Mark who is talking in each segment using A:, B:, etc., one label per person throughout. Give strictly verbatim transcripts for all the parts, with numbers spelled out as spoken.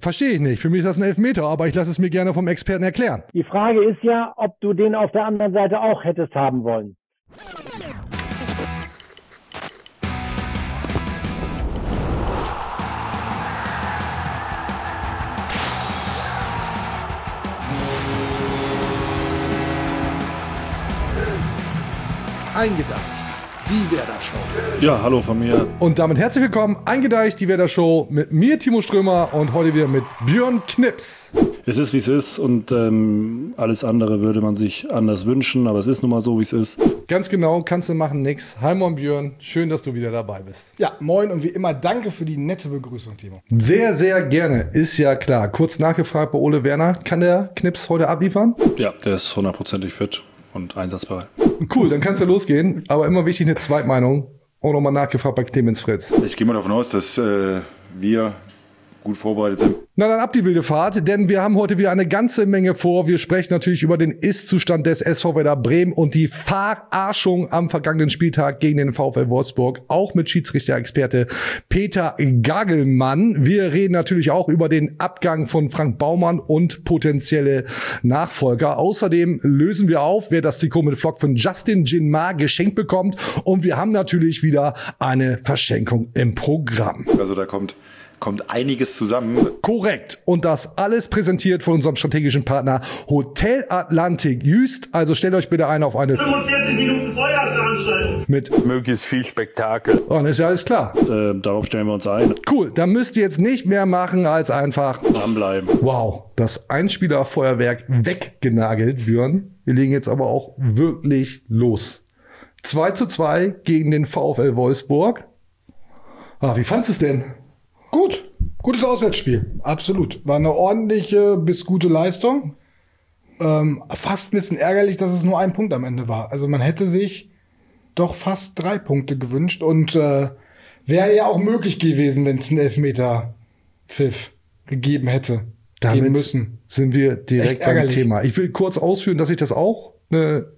A: Verstehe ich nicht. Für mich ist das ein Elfmeter, aber ich lasse es mir gerne vom Experten erklären.
B: Die Frage ist ja, ob du den auf der anderen Seite auch hättest haben wollen.
A: Eingedacht. Die Werder Show.
C: Ja, hallo von mir.
A: Und damit herzlich willkommen, Eingedeicht, die Werder Show mit mir, Timo Strömer, und heute wieder mit Björn Knips.
C: Es ist, wie es ist, und ähm, alles andere würde man sich anders wünschen, aber es ist nun mal so, wie es ist.
A: Ganz genau, kannst du machen, nix. Hi moin Björn, schön, dass du wieder dabei bist.
D: Ja, moin und wie immer danke für die nette Begrüßung, Timo.
A: Sehr, sehr gerne, ist ja klar. Kurz nachgefragt bei Ole Werner, kann der Knips heute abliefern?
C: Ja, der ist hundertprozentig fit und einsatzbereit.
A: Cool, dann kannst du losgehen, aber immer wichtig eine Zweitmeinung. Auch nochmal nachgefragt bei Clemens Fritz.
E: Ich gehe mal davon aus, dass äh, wir gut vorbereitet sind.
A: Na dann ab die wilde Fahrt, denn wir haben heute wieder eine ganze Menge vor. Wir sprechen natürlich über den Ist-Zustand des S V Werder Bremen und die Verarschung am vergangenen Spieltag gegen den VfL Wolfsburg, auch mit Schiedsrichter-Experte Peter Gagelmann. Wir reden natürlich auch über den Abgang von Frank Baumann und potenzielle Nachfolger. Außerdem lösen wir auf, wer das Trikot mit Flock von Justin Jinmar geschenkt bekommt, und wir haben natürlich wieder eine Verschenkung im Programm.
E: Also da kommt kommt einiges zusammen.
A: Korrekt. Und das alles präsentiert von unserem strategischen Partner Hotel Atlantik Jüst. Also stellt euch bitte ein auf eine
F: fünfundvierzig Minuten Feuerveranstaltung
A: mit
G: möglichst viel Spektakel.
A: Und ist ja alles klar.
C: Äh, darauf stellen wir uns ein.
A: Cool, dann müsst ihr jetzt nicht mehr machen als einfach
C: dranbleiben.
A: Wow, das Einspielerfeuerwerk weggenagelt, Björn. Wir legen jetzt aber auch wirklich los. zwei zu zwei gegen den VfL Wolfsburg. Ah, wie fandst du es denn?
D: Gut, gutes Auswärtsspiel, absolut. War eine ordentliche bis gute Leistung. Ähm, fast ein bisschen ärgerlich, dass es nur ein Punkt am Ende war. Also man hätte sich doch fast drei Punkte gewünscht und äh, wäre ja auch möglich gewesen, wenn es einen Elfmeter-Pfiff gegeben hätte.
A: Damit
D: geben müssen.
A: Sind wir direkt beim Thema. Ich will kurz ausführen, dass ich das auch eine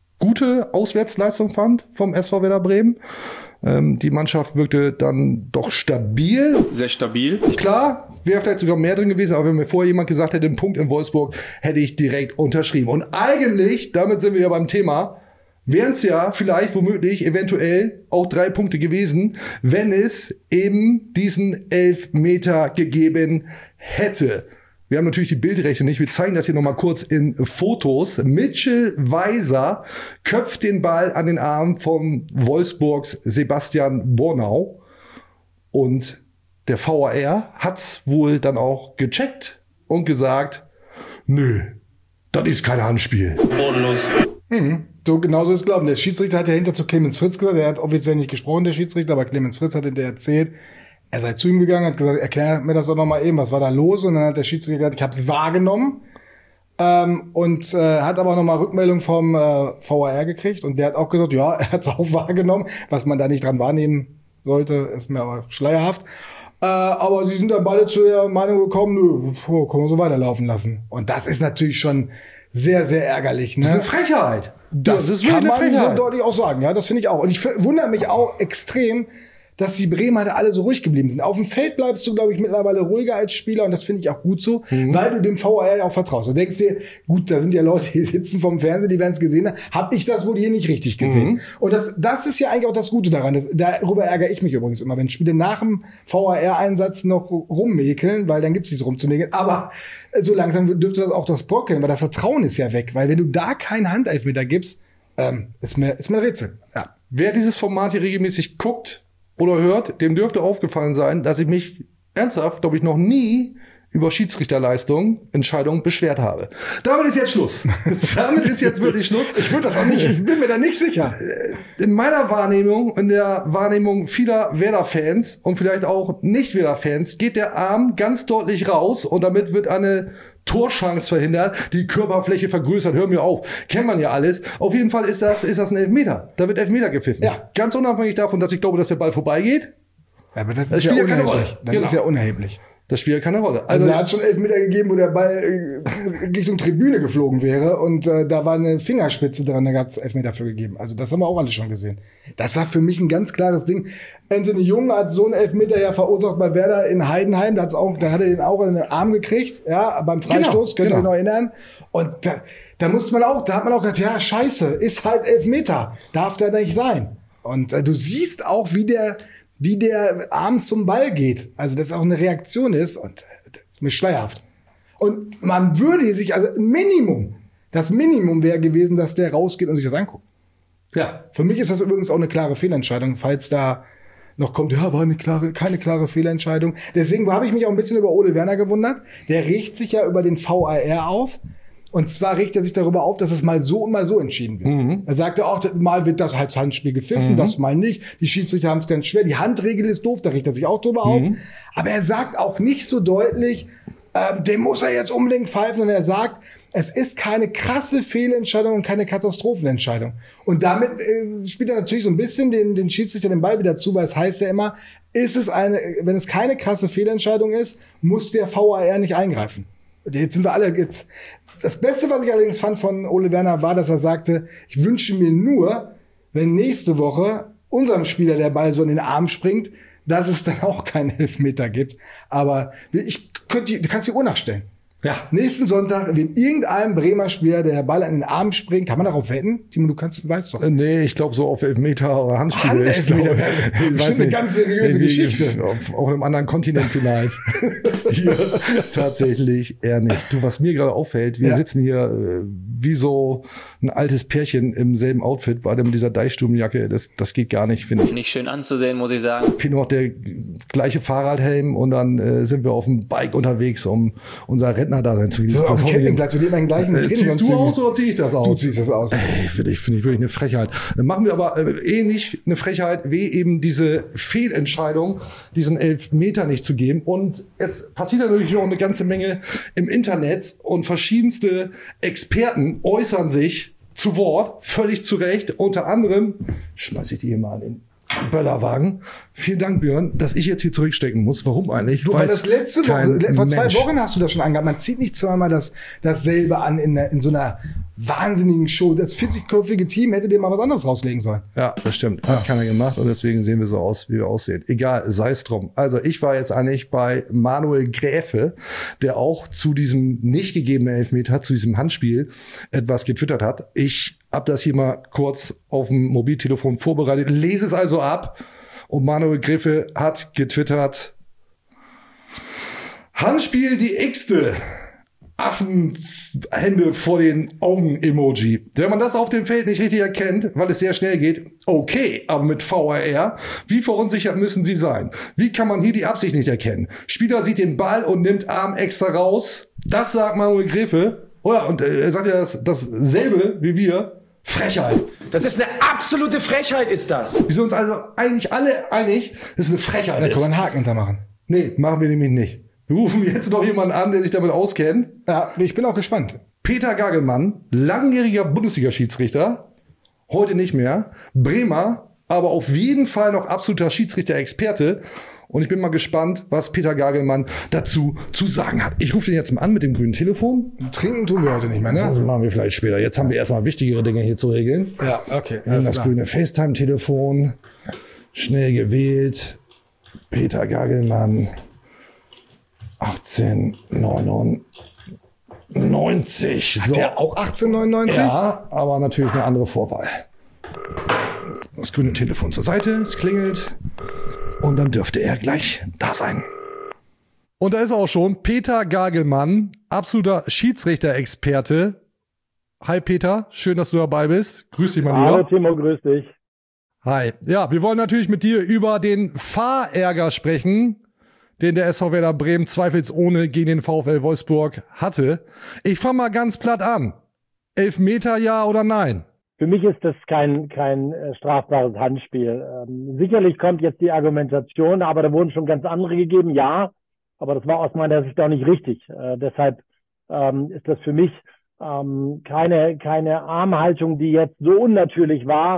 A: gute Auswärtsleistung fand vom S V Werder Bremen. Ähm, die Mannschaft wirkte dann doch stabil.
E: Sehr stabil.
A: Klar, wäre vielleicht sogar mehr drin gewesen, aber wenn mir vorher jemand gesagt hätte, einen Punkt in Wolfsburg, hätte ich direkt unterschrieben. Und eigentlich, damit sind wir ja beim Thema, wären es ja vielleicht womöglich eventuell auch drei Punkte gewesen, wenn es eben diesen Elfmeter gegeben hätte. Wir haben natürlich die Bildrechte nicht. Wir zeigen das hier nochmal kurz in Fotos. Mitchell Weiser köpft den Ball an den Arm von Wolfsburgs Sebastian Bornau. Und der V A R hat's wohl dann auch gecheckt und gesagt, nö, das ist kein Handspiel.
F: Bodenlos.
D: Mhm. So genauso ist es glauben. Der Schiedsrichter hat ja hinter zu Clemens Fritz gesagt, er hat offiziell nicht gesprochen, der Schiedsrichter, aber Clemens Fritz hat hinterher erzählt, er sei zu ihm gegangen, hat gesagt, erklär mir das doch nochmal eben, was war da los? Und dann hat der Schiedsrichter gesagt, ich habe es wahrgenommen. Ähm, und äh, hat aber nochmal Rückmeldung vom äh, V A R gekriegt. Und der hat auch gesagt, ja, er hat es auch wahrgenommen. Was man da nicht dran wahrnehmen sollte, ist mir aber schleierhaft. Äh, aber sie sind dann beide zu der Meinung gekommen, nö, oh, können wir so weiterlaufen lassen. Und das ist natürlich schon sehr, sehr ärgerlich. Ne?
A: Das ist eine Frechheit.
D: Das,
A: das ist
D: kann man
A: Frechheit.
D: so deutlich auch sagen. Ja, das finde ich auch. Und ich wundere mich auch extrem, dass die Bremer da alle so ruhig geblieben sind. Auf dem Feld bleibst du, glaube ich, mittlerweile ruhiger als Spieler, und das finde ich auch gut so, mhm. weil du dem V A R ja auch vertraust. Du denkst dir, gut, da sind ja Leute, die sitzen vom Fernsehen, die werden es gesehen haben. Hab ich das wohl hier nicht richtig gesehen? Mhm. Und das, das ist ja eigentlich auch das Gute daran. Das, darüber ärgere ich mich übrigens immer, wenn Spiele nach dem V A R-Einsatz noch rummäkeln, weil dann gibt's nichts rumzumäkeln. Aber so langsam dürfte das auch das brockeln, weil das Vertrauen ist ja weg. Weil wenn du da keinen Handelfmeter gibst, ähm, ist mir, ist mir ein Rätsel. Ja.
A: Wer dieses Format hier regelmäßig guckt oder hört, dem dürfte aufgefallen sein, dass ich mich ernsthaft, glaube ich, noch nie über Schiedsrichterleistungen, Entscheidungen beschwert habe. Damit ist jetzt Schluss. Damit ist jetzt wirklich Schluss.
D: Ich würde das auch nicht, ich bin mir da nicht sicher.
A: In meiner Wahrnehmung, in der Wahrnehmung vieler Werder-Fans und vielleicht auch Nicht-Werder-Fans, geht der Arm ganz deutlich raus, und damit wird eine Torchance verhindert, die Körperfläche vergrößert. Hör mir auf. Kennt man ja alles. Auf jeden Fall ist das, ist das ein Elfmeter. Da wird Elfmeter gepfiffen.
D: Ja.
A: Ganz unabhängig davon, dass ich glaube, dass der Ball vorbeigeht.
D: Ja, aber das,
A: das
D: ist ja
A: spielt ja keine
D: unerheblich.
A: Rolle.
D: Das
A: Genau.
D: ist ja unerheblich.
A: Das spielt ja keine Rolle.
D: Also,
A: Also,
D: da hat schon Elfmeter gegeben, wo der Ball äh, Richtung Tribüne geflogen wäre und äh, da war eine Fingerspitze dran, da gab es Elfmeter für gegeben. Also das haben wir auch alle schon gesehen. Das war für mich ein ganz klares Ding. Anthony Jung hat so einen Elfmeter ja verursacht bei Werder in Heidenheim, da, hat's auch, da hat er den auch in den Arm gekriegt, ja, beim Freistoß,
A: Genau,
D: könnt ihr
A: genau.
D: euch noch erinnern. Und da, da musste man auch, da hat man auch gedacht, ja, scheiße, ist halt Elfmeter, darf der nicht sein. Und äh, du siehst auch, wie der wie der Arm zum Ball geht. Also, dass auch eine Reaktion ist und äh, mir schleierhaft. Und man würde sich, also Minimum, das Minimum wäre gewesen, dass der rausgeht und sich das anguckt.
A: ja.
D: Für mich ist das übrigens auch eine klare Fehlentscheidung, falls da noch kommt, ja, war eine klare, keine klare Fehlentscheidung. Deswegen habe ich mich auch ein bisschen über Ole Werner gewundert. Der regt sich ja über den V A R auf. Und zwar regt er sich darüber auf, dass es mal so und mal so entschieden wird.
A: Mhm.
D: Er sagte auch, mal wird das als Handspiel gepfiffen,
A: Mhm.
D: das mal nicht. Die Schiedsrichter haben es ganz schwer. Die Handregel ist doof, da regt er sich auch drüber auf.
A: Mhm.
D: Aber er sagt auch nicht so deutlich, ähm, den muss er jetzt unbedingt pfeifen. Und er sagt, es ist keine krasse Fehlentscheidung und keine Katastrophenentscheidung. Und damit äh, spielt er natürlich so ein bisschen den, den Schiedsrichter den Ball wieder zu, weil es heißt ja immer, ist es eine, wenn es keine krasse Fehlentscheidung ist, muss der V A R nicht eingreifen. Und jetzt sind wir alle jetzt. Das Beste, was ich allerdings fand von Ole Werner, war, dass er sagte, ich wünsche mir nur, wenn nächste Woche unserem Spieler der Ball so in den Arm springt, dass es dann auch keinen Elfmeter gibt. Aber ich könnte, du kannst die Uhr nachstellen.
A: Ja.
D: Nächsten Sonntag wird irgendeinem Bremer Spieler der Ball an den Arm springt. Kann man darauf wetten? Timo, du kannst, weißt doch.
A: Äh, Nee, ich glaube so auf Elfmeter oder Handspiele.
D: Handelfmeter
A: Ich
D: wäre
A: glaub, ich weiß
D: bestimmt eine
A: nicht.
D: ganz seriöse
A: Irgendwie
D: Geschichte.
A: Auf, auf einem anderen Kontinent vielleicht. Hier tatsächlich eher nicht. Du, was mir gerade auffällt, wir
D: Ja.
A: sitzen hier äh, wie so ein altes Pärchen im selben Outfit, beide mit dieser Deichstubenjacke. Das, das geht gar nicht, finde ich.
G: Nicht schön anzusehen, muss ich sagen.
A: Fehlt noch der gleiche Fahrradhelm und dann äh, sind wir auf dem Bike unterwegs, um unser Rentnerdasein zu genießen.
D: So, auf dem
A: Hobby-
D: Campingplatz, wir leben im gleichen
A: Äh, ziehst du
D: Trainingsanzügen.
A: aus oder zieh ich das aus?
D: Du ziehst das aus.
A: Ey, finde ich, finde ich wirklich eine Frechheit. Dann machen wir aber äh, ähnlich eine Frechheit, wie eben diese Fehlentscheidung, diesen Elfmeter nicht zu geben. Und jetzt passiert natürlich noch eine ganze Menge im Internet und verschiedenste Experten äußern sich zu Wort, völlig zu Recht. Unter anderem schmeiße ich die hier mal an den Böllerwagen. Vielen Dank, Björn, dass ich jetzt hier zurückstecken muss. Warum eigentlich?
D: Du, weil
A: Weiß
D: das letzte
A: kein
D: Woche, vor zwei
A: Mensch.
D: Wochen hast du das schon angehabt. Man zieht nicht zweimal das, dasselbe an in, der- in so einer wahnsinnigen Show. Das vierzigköpfige Team hätte dir mal was anderes rauslegen sollen.
A: Ja, das stimmt. Hat keiner gemacht und deswegen sehen wir so aus, wie wir aussehen. Egal, sei es drum. Also ich war jetzt eigentlich bei Manuel Gräfe, der auch zu diesem nicht gegebenen Elfmeter, zu diesem Handspiel etwas getwittert hat. Ich habe das hier mal kurz auf dem Mobiltelefon vorbereitet. Lese es also ab. Und Manuel Gräfe hat getwittert: Handspiel die X-te. Affenhände vor den Augen-Emoji. Wenn man das auf dem Feld nicht richtig erkennt, weil es sehr schnell geht, okay, aber mit V A R, wie verunsichert müssen sie sein? Wie kann man hier die Absicht nicht erkennen? Spieler sieht den Ball und nimmt Arm extra raus. Das sagt Manuel Gräfe. Oh ja, und äh, er sagt ja das, dasselbe wie wir. Frechheit.
H: Das ist eine absolute Frechheit, ist das.
A: Wir sind uns also eigentlich alle einig, dass es eine Frechheit
D: Da
A: ist.
D: kann man einen Haken hintermachen.
A: Nee, machen wir nämlich nicht. Wir rufen jetzt noch jemanden an, der sich damit auskennt.
D: Ja, ich bin auch gespannt.
A: Peter Gagelmann, langjähriger Bundesliga-Schiedsrichter, heute nicht mehr. Bremer, aber auf jeden Fall noch absoluter Schiedsrichter-Experte. Und ich bin mal gespannt, was Peter Gagelmann dazu zu sagen hat. Ich rufe den jetzt mal an mit dem grünen Telefon.
D: Trinken tun wir heute nicht mehr, ne?
A: Das machen wir vielleicht später. Jetzt haben wir erstmal wichtigere Dinge hier zu regeln.
D: Ja, okay.
A: Wir haben
D: alles
A: das
D: klar.
A: grüne FaceTime-Telefon. Schnell gewählt. Peter Gagelmann. achtzehn neunundneunzig.
D: Hat der auch achtzehnhundertneunundneunzig?
A: Ja, aber natürlich eine andere Vorwahl. Das grüne Telefon zur Seite, es klingelt und dann dürfte er gleich da sein. Und da ist er auch schon, Peter Gagelmann, absoluter Schiedsrichter-Experte. Hi Peter, schön, dass du dabei bist. Grüß dich, mein
B: Hallo
A: Lieber.
B: Timo, grüß dich.
A: Hi. Ja, wir wollen natürlich mit dir über den Fahrärger sprechen, den der S V Werder Bremen zweifelsohne gegen den VfL Wolfsburg hatte. Ich fange mal ganz platt an. Elfmeter, ja oder nein?
B: Für mich ist das kein, kein äh, strafbares Handspiel. Ähm, sicherlich kommt jetzt die Argumentation, aber da wurden schon ganz andere gegeben, ja, aber das war aus meiner Sicht auch nicht richtig. Äh, deshalb ähm, ist das für mich ähm, keine, keine Armhaltung, die jetzt so unnatürlich war,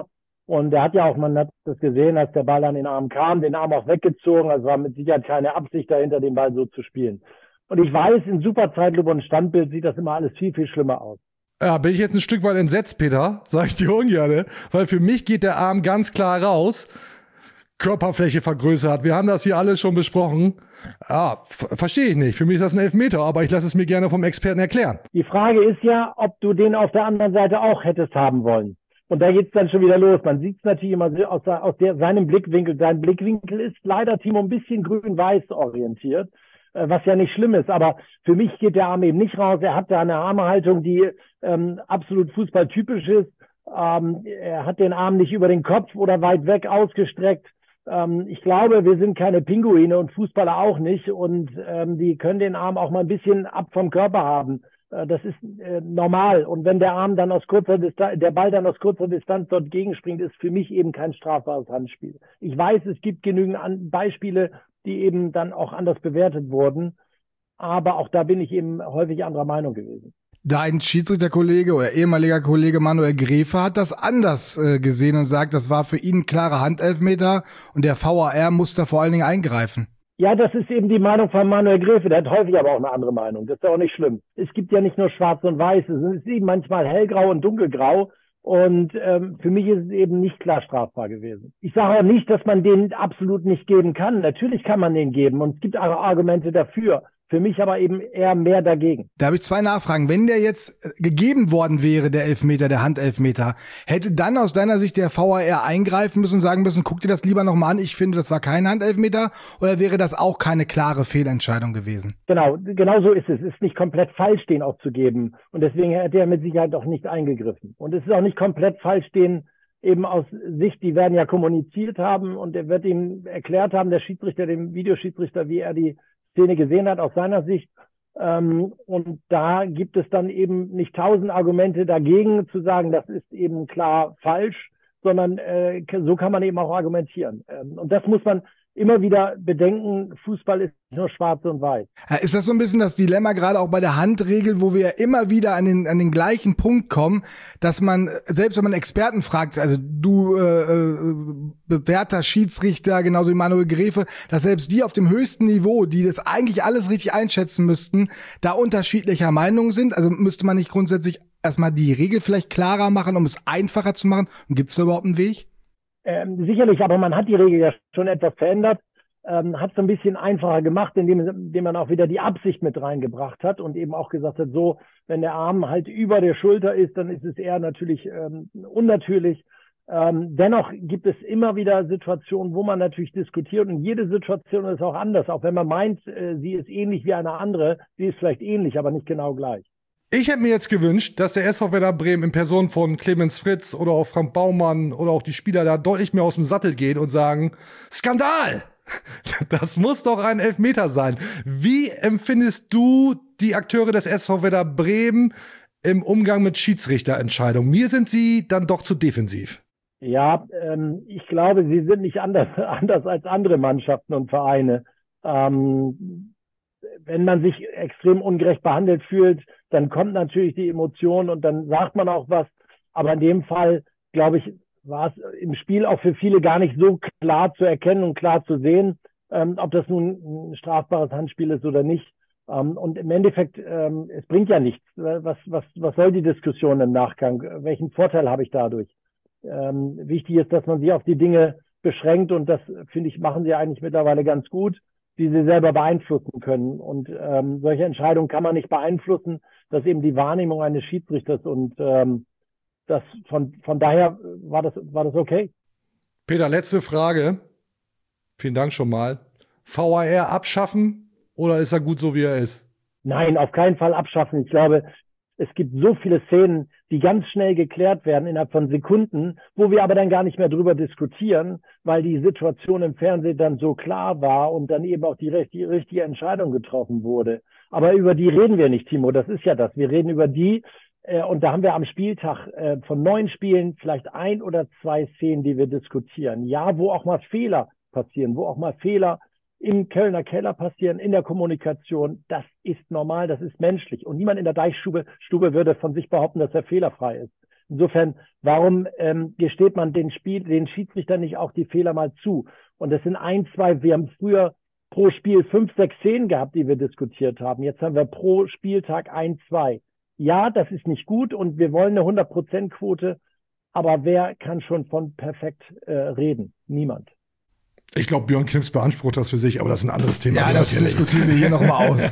B: Und er hat ja auch, man hat das gesehen, als der Ball an den Arm kam, den Arm auch weggezogen. Also war mit Sicherheit keine Absicht dahinter, den Ball so zu spielen. Und ich weiß, in Superzeitlupe und Standbild sieht das immer alles viel, viel schlimmer aus.
A: Ja, bin ich jetzt ein Stück weit entsetzt, Peter, sag ich dir ungern, weil für mich geht der Arm ganz klar raus. Körperfläche vergrößert. Wir haben das hier alles schon besprochen. Ja, verstehe ich nicht. Für mich ist das ein Elfmeter, aber ich lasse es mir gerne vom Experten erklären.
B: Die Frage ist ja, ob du den auf der anderen Seite auch hättest haben wollen. Und da geht's dann schon wieder los. Man sieht es natürlich immer aus, aus der, seinem Blickwinkel. Sein Blickwinkel ist leider, Timo, ein bisschen grün-weiß orientiert, was ja nicht schlimm ist. Aber für mich geht der Arm eben nicht raus. Er hat da eine Armhaltung, die ähm, absolut fußballtypisch ist. Ähm, er hat den Arm nicht über den Kopf oder weit weg ausgestreckt. Ähm, ich glaube, wir sind keine Pinguine und Fußballer auch nicht. Und ähm, die können den Arm auch mal ein bisschen ab vom Körper haben. Äh, das ist äh, normal. Und wenn der Arm dann aus kurzer Distanz, der Ball dann aus kurzer Distanz dort gegenspringt, ist für mich eben kein strafbares Handspiel. Ich weiß, es gibt genügend An- Beispiele, die eben dann auch anders bewertet wurden. Aber auch da bin ich eben häufig anderer Meinung gewesen.
D: Dein Schiedsrichterkollege oder ehemaliger Kollege Manuel Gräfe hat das anders äh, gesehen und sagt, das war für ihn ein klarer Handelfmeter und der V A R muss da vor allen Dingen eingreifen.
B: Ja, das ist eben die Meinung von Manuel Gräfe. Der hat häufig aber auch eine andere Meinung. Das ist ja auch nicht schlimm. Es gibt ja nicht nur schwarz und weiß. Es ist eben manchmal hellgrau und dunkelgrau. Und ähm, für mich ist es eben nicht klar strafbar gewesen. Ich sage auch nicht, dass man den absolut nicht geben kann. Natürlich kann man den geben und es gibt auch Argumente dafür. Für mich aber eben eher mehr dagegen.
D: Da habe ich zwei Nachfragen. Wenn der jetzt gegeben worden wäre, der Elfmeter, der Handelfmeter, hätte dann aus deiner Sicht der V A R eingreifen müssen und sagen müssen, guck dir das lieber nochmal an, ich finde, das war kein Handelfmeter, oder wäre das auch keine klare Fehlentscheidung gewesen?
B: Genau, genau so ist es. Es ist nicht komplett falsch, den auch zu geben. Und deswegen hätte er mit Sicherheit auch nicht eingegriffen. Und es ist auch nicht komplett falsch, den eben aus Sicht, die werden ja kommuniziert haben und er wird ihm erklärt haben, der Schiedsrichter, dem Videoschiedsrichter, wie er die Szene gesehen hat aus seiner Sicht. Ähm, und da gibt es dann eben nicht tausend Argumente dagegen zu sagen, das ist eben klar falsch, sondern äh, so kann man eben auch argumentieren. Ähm, und das muss man immer wieder bedenken, Fußball ist nicht nur schwarz und weiß.
D: Ist das so ein bisschen das Dilemma, gerade auch bei der Handregel, wo wir immer wieder an den, an den gleichen Punkt kommen, dass man, selbst wenn man Experten fragt, also du äh, bewährter Schiedsrichter, genauso wie Manuel Gräfe, dass selbst die auf dem höchsten Niveau, die das eigentlich alles richtig einschätzen müssten, da unterschiedlicher Meinung sind? Also müsste man nicht grundsätzlich erstmal die Regel vielleicht klarer machen, um es einfacher zu machen? Und gibt es da überhaupt einen Weg?
B: Ähm, sicherlich, aber man hat die Regel ja schon etwas verändert, ähm, hat es ein bisschen einfacher gemacht, indem, indem man auch wieder die Absicht mit reingebracht hat und eben auch gesagt hat, so, wenn der Arm halt über der Schulter ist, dann ist es eher natürlich ähm, unnatürlich. Ähm, dennoch gibt es immer wieder Situationen, wo man natürlich diskutiert und jede Situation ist auch anders, auch wenn man meint, äh, sie ist ähnlich wie eine andere, sie ist vielleicht ähnlich, aber nicht genau gleich.
A: Ich hätte mir jetzt gewünscht, dass der S V Werder Bremen in Person von Clemens Fritz oder auch Frank Baumann oder auch die Spieler da deutlich mehr aus dem Sattel geht und sagen, Skandal! Das muss doch ein Elfmeter sein. Wie empfindest du die Akteure des S V Werder Bremen im Umgang mit Schiedsrichterentscheidungen? Mir sind sie dann doch zu defensiv.
B: Ja, ähm, ich glaube, sie sind nicht anders, anders als andere Mannschaften und Vereine. Ähm, wenn man sich extrem ungerecht behandelt fühlt, dann kommt natürlich die Emotion und dann sagt man auch was. Aber in dem Fall, glaube ich, war es im Spiel auch für viele gar nicht so klar zu erkennen und klar zu sehen, ähm, ob das nun ein strafbares Handspiel ist oder nicht. Ähm, und im Endeffekt, ähm, es bringt ja nichts. Was, was, was soll die Diskussion im Nachgang? Welchen Vorteil habe ich dadurch? Ähm, wichtig ist, dass man sich auf die Dinge beschränkt und das, finde ich, machen sie eigentlich mittlerweile ganz gut, die sie selber beeinflussen können. Und ähm, solche Entscheidungen kann man nicht beeinflussen. Das ist eben die Wahrnehmung eines Schiedsrichters und ähm, das von von daher war das war das okay.
A: Peter, letzte Frage. Vielen Dank schon mal. V A R abschaffen oder ist er gut so, wie er ist?
B: Nein, auf keinen Fall abschaffen. Ich glaube, es gibt so viele Szenen, die ganz schnell geklärt werden innerhalb von Sekunden, wo wir aber dann gar nicht mehr drüber diskutieren, weil die Situation im Fernsehen dann so klar war und dann eben auch die richtige, richtige Entscheidung getroffen wurde. Aber über die reden wir nicht, Timo. Das ist ja das. Wir reden über die, äh, und da haben wir am Spieltag äh, von neun Spielen vielleicht ein oder zwei Szenen, die wir diskutieren. Ja, wo auch mal Fehler passieren, wo auch mal Fehler im Kölner Keller passieren, in der Kommunikation, das ist normal, das ist menschlich. Und niemand in der Deichstube Stube würde von sich behaupten, dass er fehlerfrei ist. Insofern, warum ähm, gesteht man den Spiel, den Schiedsrichter nicht auch die Fehler mal zu? Und das sind ein, zwei, wir haben früher pro Spiel fünf, sechs Szenen gehabt, die wir diskutiert haben. Jetzt haben wir pro Spieltag ein, zwei. Ja, das ist nicht gut und wir wollen eine hundert Prozent Quote, aber wer kann schon von perfekt äh, reden? Niemand.
A: Ich glaube, Björn Knips beansprucht das für sich, aber das ist ein anderes Thema.
D: Ja, das diskutieren wir hier nochmal aus.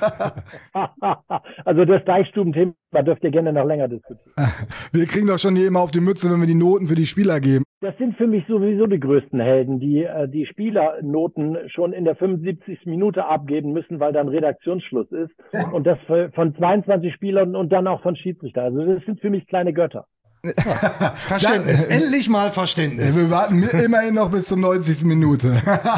B: Also das Deichstuben-Thema dürft ihr gerne noch länger diskutieren.
D: Wir kriegen doch schon hier immer auf die Mütze, wenn wir die Noten für die Spieler geben.
B: Das sind für mich sowieso die größten Helden, die die Spielernoten schon in der fünfundsiebzigsten Minute abgeben müssen, weil dann Redaktionsschluss ist. Und das von zweiundzwanzig Spielern und dann auch von Schiedsrichter. Also das sind für mich kleine Götter.
A: Ja. Verständnis,
D: Dann,
A: endlich mal Verständnis.
D: Wir warten immerhin noch bis zur neunzigsten Minute.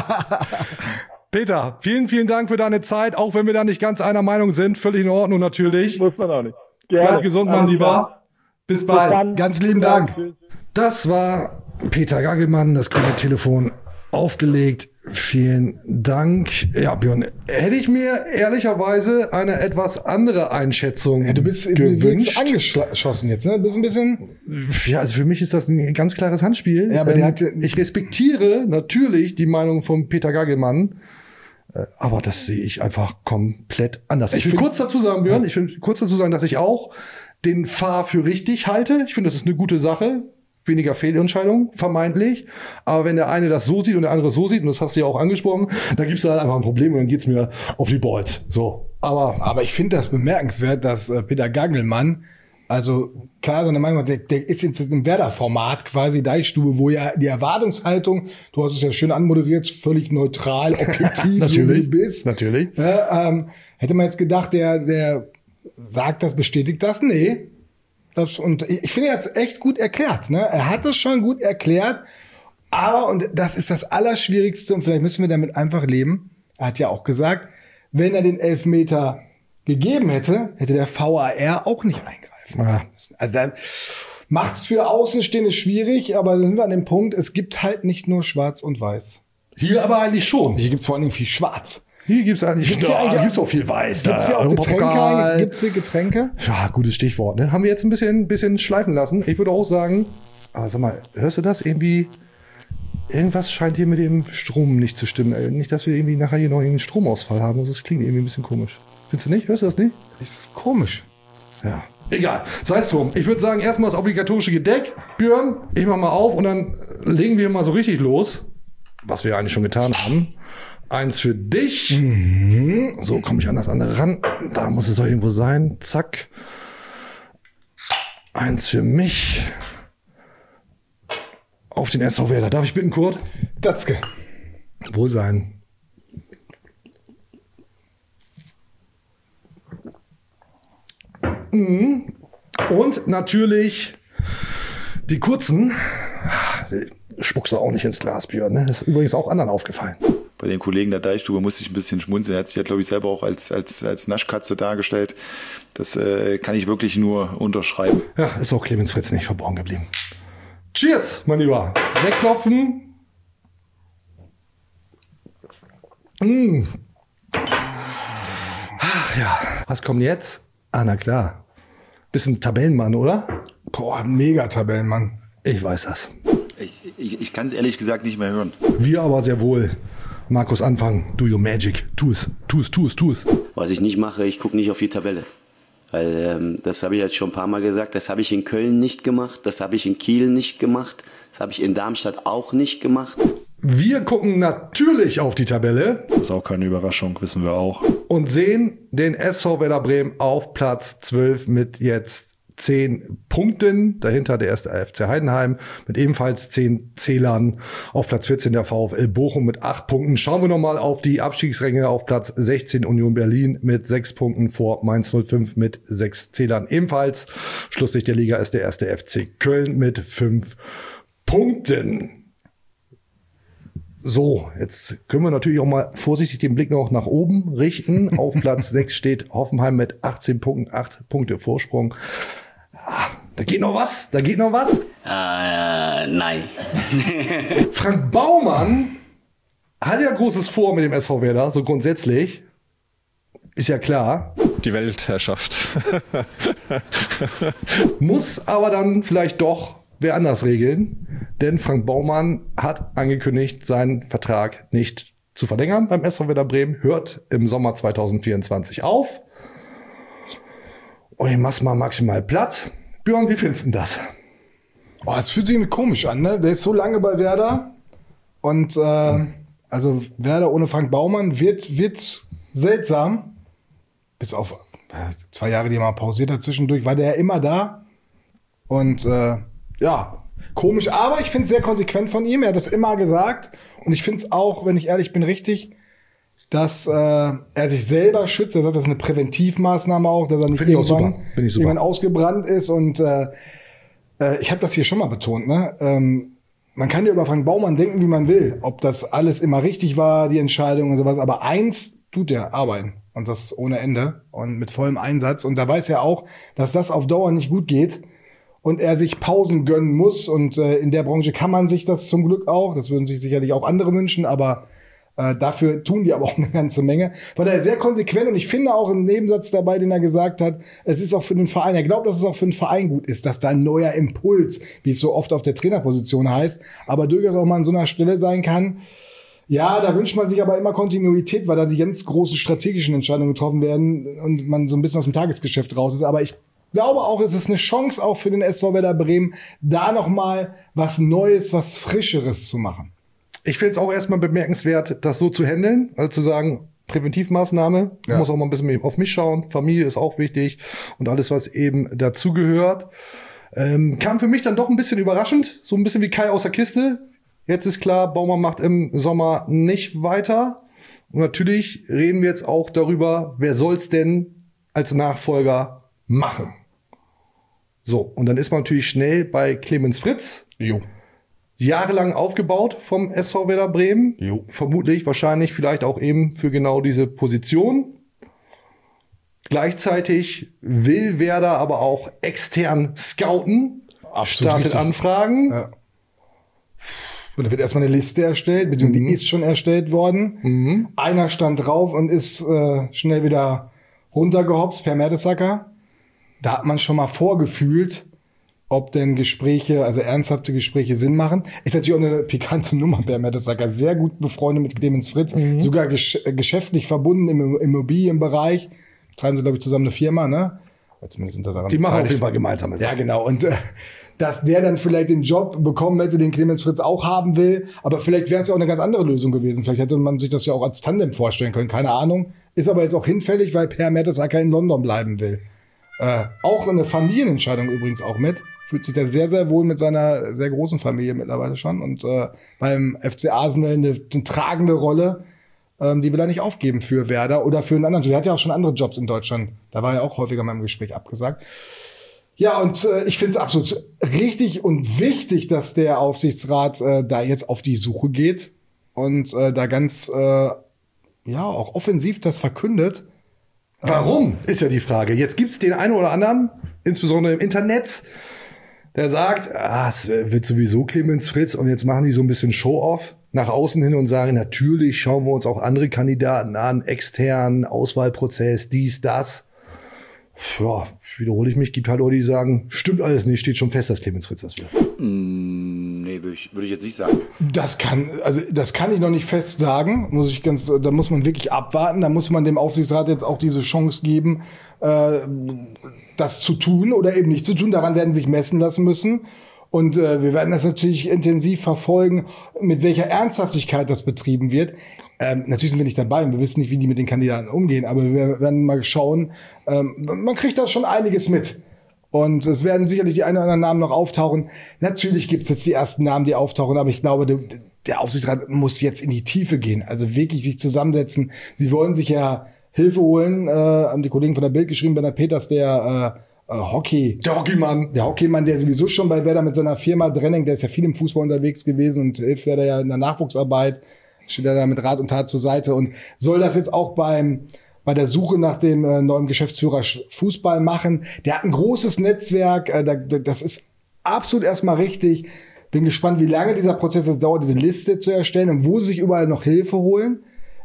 A: Peter, vielen, vielen Dank für deine Zeit, auch wenn wir da nicht ganz einer Meinung sind. Völlig in Ordnung natürlich.
B: Muss man auch nicht. Gerne.
A: Bleib gesund, mein Lieber. Bis bald.
B: Bis dann.
D: Ganz lieben Dank.
A: Das war Peter Gagelmann, das grüne Telefon aufgelegt. Vielen Dank. Ja, Björn, hätte ich mir ehrlicherweise eine etwas andere Einschätzung
D: Ja, du bist
A: gewünscht.
D: angeschossen jetzt, ne? Du bist ein bisschen.
A: Ja, also für mich ist das ein ganz klares Handspiel.
D: Ja, aber der hat-
A: ich respektiere natürlich die Meinung von Peter Gagelmann, äh, aber das sehe ich einfach komplett anders. Ich,
D: Ich
A: will
D: find-
A: kurz dazu sagen, Björn, ich will kurz dazu sagen, dass ich auch den V A R für richtig halte. Ich finde, das ist eine gute Sache. Weniger Fehlentscheidungen, vermeintlich. Aber wenn der eine das so sieht und der andere so sieht, und das hast du ja auch angesprochen, dann gibt's da halt einfach ein Problem und dann geht's mir auf die Balls. So. Aber,
D: Aber ich finde das bemerkenswert, dass äh, Peter Gagelmann, also klar, seine Meinung hat, der, der ist jetzt im Werder-Format quasi Deichstube, wo ja die Erwartungshaltung, du hast es ja schön anmoderiert, völlig neutral, objektiv, so wie du bist.
A: Natürlich.
D: Ja, ähm, hätte man jetzt gedacht, der, der sagt das, bestätigt das? Nee. Das, und ich, ich finde, er hat es echt gut erklärt. Ne? Er hat es schon gut erklärt. Aber, und das ist das Allerschwierigste, und vielleicht müssen wir damit einfach leben, er hat ja auch gesagt, wenn er den Elfmeter gegeben hätte, hätte der V A R auch nicht eingreifen
A: Ja.
D: müssen. Also dann macht's für Außenstehende schwierig, aber da sind wir an dem Punkt, es gibt halt nicht nur schwarz und weiß.
A: hier aber eigentlich schon.
D: Hier gibt's vor allen Dingen viel schwarz.
A: Hier gibt's eigentlich,
D: Gibt's hier
A: ja,
D: eigentlich-
A: gibt's auch viel Weiß.
D: Gibt's hier
A: da.
D: auch Getränke?
A: Europapokal.
D: Gibt's hier Getränke?
A: Ja, gutes Stichwort. Ne? Haben wir jetzt ein bisschen, bisschen schleifen lassen. Ich würde auch sagen, aber sag mal, hörst du das irgendwie? Irgendwas scheint hier mit dem Strom nicht zu stimmen. Äh, Nicht, dass wir irgendwie nachher hier noch einen Stromausfall haben. Also das klingt irgendwie ein bisschen komisch. Findest du nicht? Hörst du das nicht?
D: Ist komisch.
A: Ja. Egal. Sei es drum. Ich würde sagen, erstmal das obligatorische Gedeck. Björn, ich mach mal auf und dann legen wir mal so richtig los. Was wir eigentlich schon getan haben. Eins für dich. So komme ich an das andere ran. Da muss es doch irgendwo sein. Zack. Eins für mich. Auf den S V Werder. Darf ich bitten, Kurt?
D: Datzke.
A: Wohl sein. Mhm. Und natürlich die kurzen. Spuckst du auch nicht ins Glas, Björn. Ne? Das ist übrigens auch anderen aufgefallen.
E: Bei den Kollegen der Deichstube musste ich ein bisschen schmunzeln. Er hat sich ja, glaube ich, selber auch als, als, als Naschkatze dargestellt. Das äh, kann ich wirklich nur unterschreiben.
A: Ja, ist auch Clemens Fritz nicht verborgen geblieben. Cheers, mein Lieber. Wegklopfen. Mm. Ach ja, was kommt jetzt? Ah, na klar. Bisschen Tabellenmann, oder?
D: Boah, mega Tabellenmann.
A: Ich weiß das.
E: Ich, ich, ich kann es ehrlich gesagt nicht mehr hören.
A: Wir aber sehr wohl. Markus, anfangen. Do your magic. Tu es, tu es, tu es, tu es.
G: Was ich nicht mache, ich gucke nicht auf die Tabelle. Weil ähm, das habe ich jetzt schon ein paar Mal gesagt, das habe ich in Köln nicht gemacht, das habe ich in Kiel nicht gemacht, das habe ich in Darmstadt auch nicht gemacht.
A: Wir gucken natürlich auf die Tabelle
C: Das ist auch keine Überraschung, wissen wir auch.
A: und sehen den S V Werder Bremen auf Platz zwölf mit jetzt zehn Punkten. Dahinter der erste F C Heidenheim mit ebenfalls zehn Zählern. Auf Platz vierzehn der VfL Bochum mit acht Punkten. Schauen wir nochmal auf die Abstiegsränge. Auf Platz sechzehn Union Berlin mit sechs Punkten vor Mainz null fünf mit sechs Zählern ebenfalls. Schlusslicht der Liga ist der erste F C Köln mit fünf Punkten. So, jetzt können wir natürlich auch mal vorsichtig den Blick noch nach oben richten. Auf Platz sechs steht Hoffenheim mit achtzehn Punkten, acht Punkte Vorsprung. Ah, da geht noch was, da geht noch was.
G: Äh, nein.
A: Frank Baumann hat ja Großes vor mit dem S V Werder, so grundsätzlich. Ist ja klar.
I: und die Weltherrschaft.
A: Muss aber dann vielleicht doch wer anders regeln, denn Frank Baumann hat angekündigt, seinen Vertrag nicht zu verlängern beim S V Werder Bremen, hört im Sommer zwanzig vierundzwanzig auf. Und ich mach's mal maximal platt. Björn, wie findest du das?
D: Oh, es fühlt sich irgendwie komisch an, ne? Der ist so lange bei Werder und äh, also Werder ohne Frank Baumann wird, wird seltsam. Bis auf äh, zwei Jahre, die er mal pausiert hat zwischendurch, war der ja immer da. Und äh, ja, komisch, aber ich finde es sehr konsequent von ihm. Er hat das immer gesagt. Und ich finde es auch, wenn ich ehrlich bin, richtig, dass äh, er sich selber schützt. Er sagt, das ist eine Präventivmaßnahme auch, dass er nicht irgendwann, irgendwann ausgebrannt ist. Und äh, äh, ich habe das hier schon mal betont, ne? Ähm, man kann ja über Frank Baumann denken, wie man will. Ob das alles immer richtig war, die Entscheidung und sowas. Aber eins tut er, arbeiten. Und das ohne Ende und mit vollem Einsatz. Und da weiß er auch, dass das auf Dauer nicht gut geht. Und er sich Pausen gönnen muss. Und äh, in der Branche kann man sich das zum Glück auch. Das würden sich sicherlich auch andere wünschen. Aber äh, dafür tun die aber auch eine ganze Menge. War daher sehr konsequent. Und ich finde auch einen Nebensatz dabei, den er gesagt hat, es ist auch für den Verein, er glaubt, dass es auch für den Verein gut ist, dass da ein neuer Impuls, wie es so oft auf der Trainerposition heißt, aber durchaus auch mal an so einer Stelle sein kann. Ja, da wünscht man sich aber immer Kontinuität, weil da die ganz großen strategischen Entscheidungen getroffen werden und man so ein bisschen aus dem Tagesgeschäft raus ist. Aber ich Ich glaube auch, es ist eine Chance auch für den S V Werder Bremen, da nochmal was Neues, was Frischeres zu machen.
A: Ich finde es auch erstmal bemerkenswert, das so zu handeln, also zu sagen, Präventivmaßnahme, ja. Muss auch mal ein bisschen auf mich schauen, Familie ist auch wichtig und alles, was eben dazugehört. Ähm, kam für mich dann doch ein bisschen überraschend, so ein bisschen wie Kai aus der Kiste. Jetzt ist klar, Baumann macht im Sommer nicht weiter. Und natürlich reden wir jetzt auch darüber, wer soll's denn als Nachfolger machen? So, und dann ist man natürlich schnell bei Clemens Fritz.
D: Jo.
A: Jahrelang aufgebaut vom S V Werder Bremen.
D: Jo.
A: Vermutlich, wahrscheinlich, vielleicht auch eben für genau diese Position. Gleichzeitig will Werder aber auch extern scouten.
D: Absolut
A: startet
D: richtig.
A: Anfragen.
D: Ja. Und da wird erstmal eine Liste erstellt, beziehungsweise
A: Mhm.
D: die ist schon erstellt worden.
A: Mhm.
D: Einer stand drauf und ist äh, schnell wieder runtergehopst per Mertesacker. Da hat man schon mal vorgefühlt, ob denn Gespräche, also ernsthafte Gespräche Sinn machen. Ist natürlich auch eine pikante Nummer, Per Mertesacker. Sehr gut befreundet mit Clemens Fritz. Mhm. Sogar gesch- geschäftlich verbunden im Immobilienbereich. Treiben sie, glaube ich, zusammen eine Firma, ne? Oder zumindest sind da daran
A: Die machen auf
D: beteiligt.
A: jeden Fall gemeinsame Sachen.
D: Ja, genau. Und äh, dass der dann vielleicht den Job bekommen hätte, den Clemens Fritz auch haben will. Aber vielleicht wäre es ja auch eine ganz andere Lösung gewesen. Vielleicht hätte man sich das ja auch als Tandem vorstellen können. Keine Ahnung. Ist aber jetzt auch hinfällig, weil Per Mertesacker in London bleiben will. Äh, auch eine Familienentscheidung übrigens auch mit. Fühlt sich da sehr, sehr wohl mit seiner sehr großen Familie mittlerweile schon. Und äh, beim F C Arsenal eine, eine tragende Rolle, ähm, die will er nicht aufgeben für Werder oder für einen anderen Job. Er hat ja auch schon andere Jobs in Deutschland. Da war er auch häufiger mal im Gespräch abgesagt. Ja, und äh, ich finde es absolut richtig und wichtig, dass der Aufsichtsrat äh, da jetzt auf die Suche geht und äh, da ganz, äh, ja, auch offensiv das verkündet.
A: Warum, ist ja die Frage. Jetzt gibt's den einen oder anderen, insbesondere im Internet, der sagt, ah, es wird sowieso Clemens Fritz und jetzt machen die so ein bisschen Show-off nach außen hin und sagen, natürlich schauen wir uns auch andere Kandidaten an, extern, Auswahlprozess, dies, das. Ja, wiederhole ich mich, gibt halt auch die, die sagen, stimmt alles nicht, steht schon fest, dass Clemens Fritz das wird.
E: Mm, nee, würde ich, würde ich jetzt nicht sagen.
D: Das kann, also das kann ich noch nicht fest sagen, muss ich ganz, da muss man wirklich abwarten, da muss man dem Aufsichtsrat jetzt auch diese Chance geben, äh, das zu tun oder eben nicht zu tun. Daran werden sie sich messen lassen müssen. Und äh, wir werden das natürlich intensiv verfolgen, mit welcher Ernsthaftigkeit das betrieben wird. Ähm, natürlich sind wir nicht dabei und wir wissen nicht, wie die mit den Kandidaten umgehen, aber wir werden mal schauen. Ähm, man kriegt da schon einiges mit. Und es werden sicherlich die ein oder anderen Namen noch auftauchen. Natürlich gibt es jetzt die ersten Namen, die auftauchen, aber ich glaube, der, der Aufsichtsrat muss jetzt in die Tiefe gehen. Also wirklich sich zusammensetzen. Sie wollen sich ja Hilfe holen. Äh, haben die Kollegen von der Bild geschrieben, Bernhard Peters, der äh, äh, Hockey.
A: Der Hockeymann.
D: Der Hockeymann, der sowieso schon bei Werder mit seiner Firma Drenning, der ist ja viel im Fußball unterwegs gewesen und hilft Werder ja in der Nachwuchsarbeit. Steht er da mit Rat und Tat zur Seite und soll das jetzt auch beim bei der Suche nach dem äh, neuen Geschäftsführer Fußball machen. Der hat ein großes Netzwerk, äh, da, das ist absolut erstmal richtig. Bin gespannt, wie lange dieser Prozess jetzt dauert, diese Liste zu erstellen und wo sie sich überall noch Hilfe holen.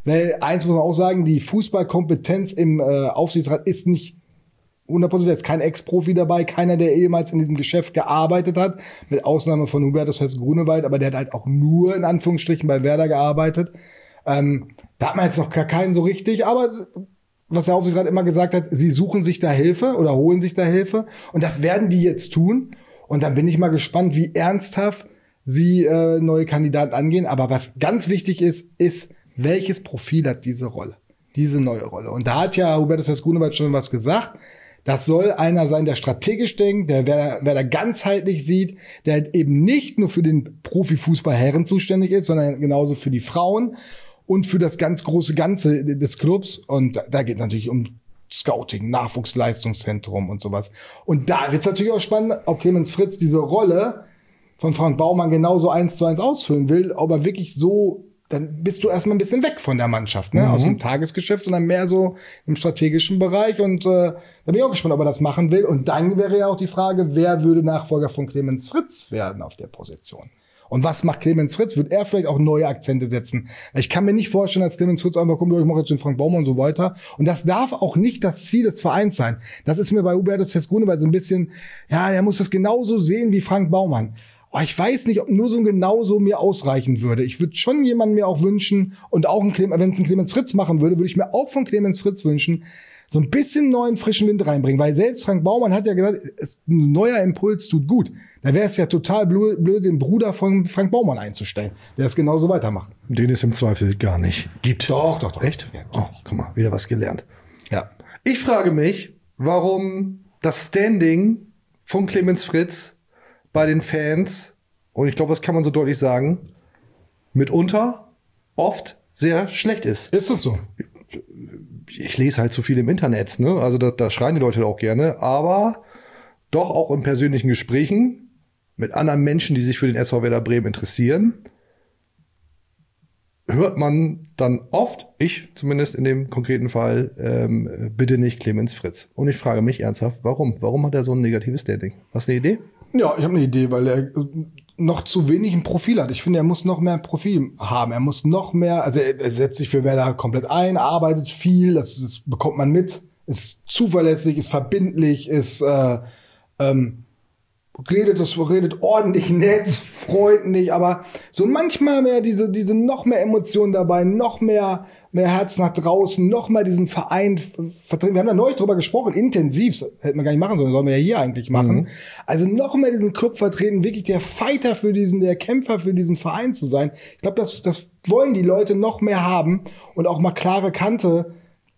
D: Weil eins muss man auch sagen, die Fußballkompetenz im äh, Aufsichtsrat ist nicht hundert Prozent, jetzt kein Ex-Profi dabei, keiner, der ehemals in diesem Geschäft gearbeitet hat, mit Ausnahme von Hubertus Hess-Grunewald, aber der hat halt auch nur in Anführungsstrichen bei Werder gearbeitet. Ähm, da hat man jetzt noch gar keinen so richtig, aber was der Aufsichtsrat immer gesagt hat, sie suchen sich da Hilfe oder holen sich da Hilfe und das werden die jetzt tun und dann bin ich mal gespannt, wie ernsthaft sie äh, neue Kandidaten angehen, aber was ganz wichtig ist, ist, welches Profil hat diese Rolle, diese neue Rolle. Und da hat ja Hubertus Hess-Grunewald schon was gesagt. Das soll einer sein, der strategisch denkt, der wer, wer da ganzheitlich sieht, der halt eben nicht nur für den Profifußball Herren zuständig ist, sondern genauso für die Frauen und für das ganz große Ganze des Clubs. Und da, da geht es natürlich um Scouting, Nachwuchsleistungszentrum und sowas. Und da wird es natürlich auch spannend, ob Clemens Fritz diese Rolle von Frank Baumann genauso eins zu eins ausfüllen will, ob er wirklich so, dann bist du erstmal ein bisschen weg von der Mannschaft, ne, mhm. aus dem Tagesgeschäft, sondern mehr so im strategischen Bereich und äh, da bin ich auch gespannt, ob er das machen will und dann wäre ja auch die Frage, wer würde Nachfolger von Clemens Fritz werden auf der Position? Und was macht Clemens Fritz? Wird er vielleicht auch neue Akzente setzen? Ich kann mir nicht vorstellen, dass Clemens Fritz einfach kommt, ich mache jetzt den Frank Baumann und so weiter. Und das darf auch nicht das Ziel des Vereins sein. Das ist mir bei Hubertus Hess-Grunewald so ein bisschen, ja, er muss das genauso sehen wie Frank Baumann. Oh, ich weiß nicht, ob nur so ein genauso mir ausreichen würde. Ich würde schon jemanden mir auch wünschen und auch ein Clemens, wenn es ein Clemens Fritz machen würde, würde ich mir auch von Clemens Fritz wünschen, so ein bisschen neuen, frischen Wind reinbringen. Weil selbst Frank Baumann hat ja gesagt, ein neuer Impuls tut gut. Da wäre es ja total blöd, den Bruder von Frank Baumann einzustellen, der es genauso weitermacht.
A: Den es im Zweifel gar nicht gibt.
D: Doch, doch, doch.
A: Echt?
D: Ja,
A: oh, guck mal, wieder was gelernt.
D: Ja.
A: Ich frage mich, warum das Standing von Clemens Fritz bei den Fans, und ich glaube, das kann man so deutlich sagen, mitunter oft sehr schlecht ist.
D: Ist das so?
A: Ich lese halt zu viel im Internet, ne? Also da, da schreien die Leute auch gerne, aber doch auch in persönlichen Gesprächen mit anderen Menschen, die sich für den S V Werder Bremen interessieren, hört man dann oft, ich zumindest in dem konkreten Fall, ähm, bitte nicht Clemens Fritz. Und ich frage mich ernsthaft, warum? Warum hat er so ein negatives Standing? Hast du eine Idee?
D: Ja, ich habe eine Idee, weil er noch zu wenig ein Profil hat. Ich finde, er muss noch mehr Profil haben. Er muss noch mehr, also er, er setzt sich für Werder komplett ein, arbeitet viel, das, das bekommt man mit, ist zuverlässig, ist verbindlich, ist äh, ähm, redet das redet ordentlich, nett, freundlich, aber so manchmal mehr diese diese noch mehr Emotionen dabei, noch mehr mehr Herz nach draußen, noch mal diesen Verein vertreten. Wir haben da neulich drüber gesprochen, intensiv, hätten wir gar nicht machen sollen, sollen wir ja hier eigentlich machen. Mhm. Also noch mehr diesen Club vertreten, wirklich der Fighter für diesen, der Kämpfer für diesen Verein zu sein. Ich glaube, das das wollen die Leute noch mehr haben und auch mal klare Kante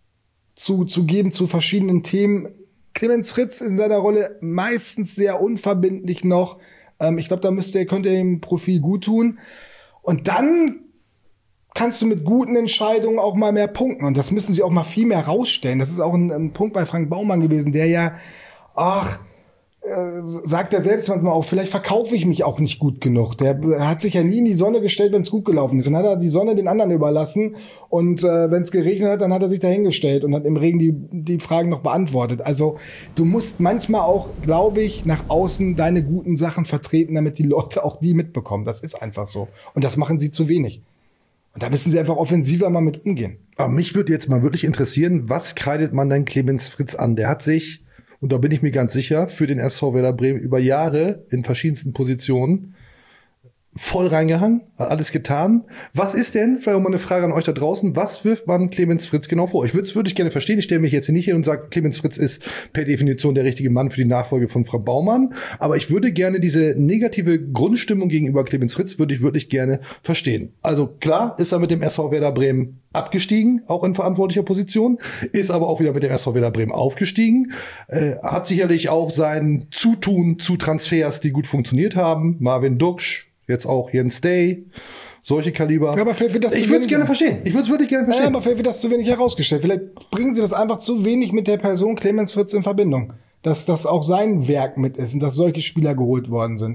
D: zu zu geben zu verschiedenen Themen. Clemens Fritz in seiner Rolle meistens sehr unverbindlich noch. Ähm, ich glaube, da müsste, könnte er im Profil gut tun. Und dann kannst du mit guten Entscheidungen auch mal mehr punkten. Und das müssen sie auch mal viel mehr rausstellen. Das ist auch ein, ein Punkt bei Frank Baumann gewesen, der ja, ach, äh, sagt er selbst manchmal auch, vielleicht verkaufe ich mich auch nicht gut genug. Der hat sich ja nie in die Sonne gestellt, wenn es gut gelaufen ist. Dann hat er die Sonne den anderen überlassen und äh, wenn es geregnet hat, dann hat er sich dahingestellt und hat im Regen die, die Fragen noch beantwortet. Also du musst manchmal auch, glaube ich, nach außen deine guten Sachen vertreten, damit die Leute auch die mitbekommen. Das ist einfach so. Und das machen sie zu wenig. Und da müssen sie einfach offensiver mal mit umgehen.
A: Aber mich würde jetzt mal wirklich interessieren, was kreidet man denn Clemens Fritz an? Der hat sich, und da bin ich mir ganz sicher, für den S V Werder Bremen über Jahre in verschiedensten Positionen voll reingehangen, hat alles getan. Was ist denn, vielleicht auch mal eine Frage an euch da draußen, was wirft man Clemens Fritz genau vor? Ich würde es wirklich gerne verstehen. Ich stelle mich jetzt hier nicht hin und sage, Clemens Fritz ist per Definition der richtige Mann für die Nachfolge von Frank Baumann. Aber ich würde gerne diese negative Grundstimmung gegenüber Clemens Fritz würde ich wirklich gerne verstehen. Also klar ist er mit dem S V Werder Bremen abgestiegen, auch in verantwortlicher Position, ist aber auch wieder mit dem S V Werder Bremen aufgestiegen, äh, hat sicherlich auch sein Zutun zu Transfers, die gut funktioniert haben. Marvin Duksch, jetzt auch Jens Day, solche Kaliber.
D: Ja, aber vielleicht wird das
A: ich würde es gerne verstehen. Ich würde es wirklich gerne verstehen.
D: Ja, aber vielleicht wird das zu wenig herausgestellt. Vielleicht bringen sie das einfach zu wenig mit der Person Clemens Fritz in Verbindung. Dass das auch sein Werk mit ist und dass solche Spieler geholt worden sind.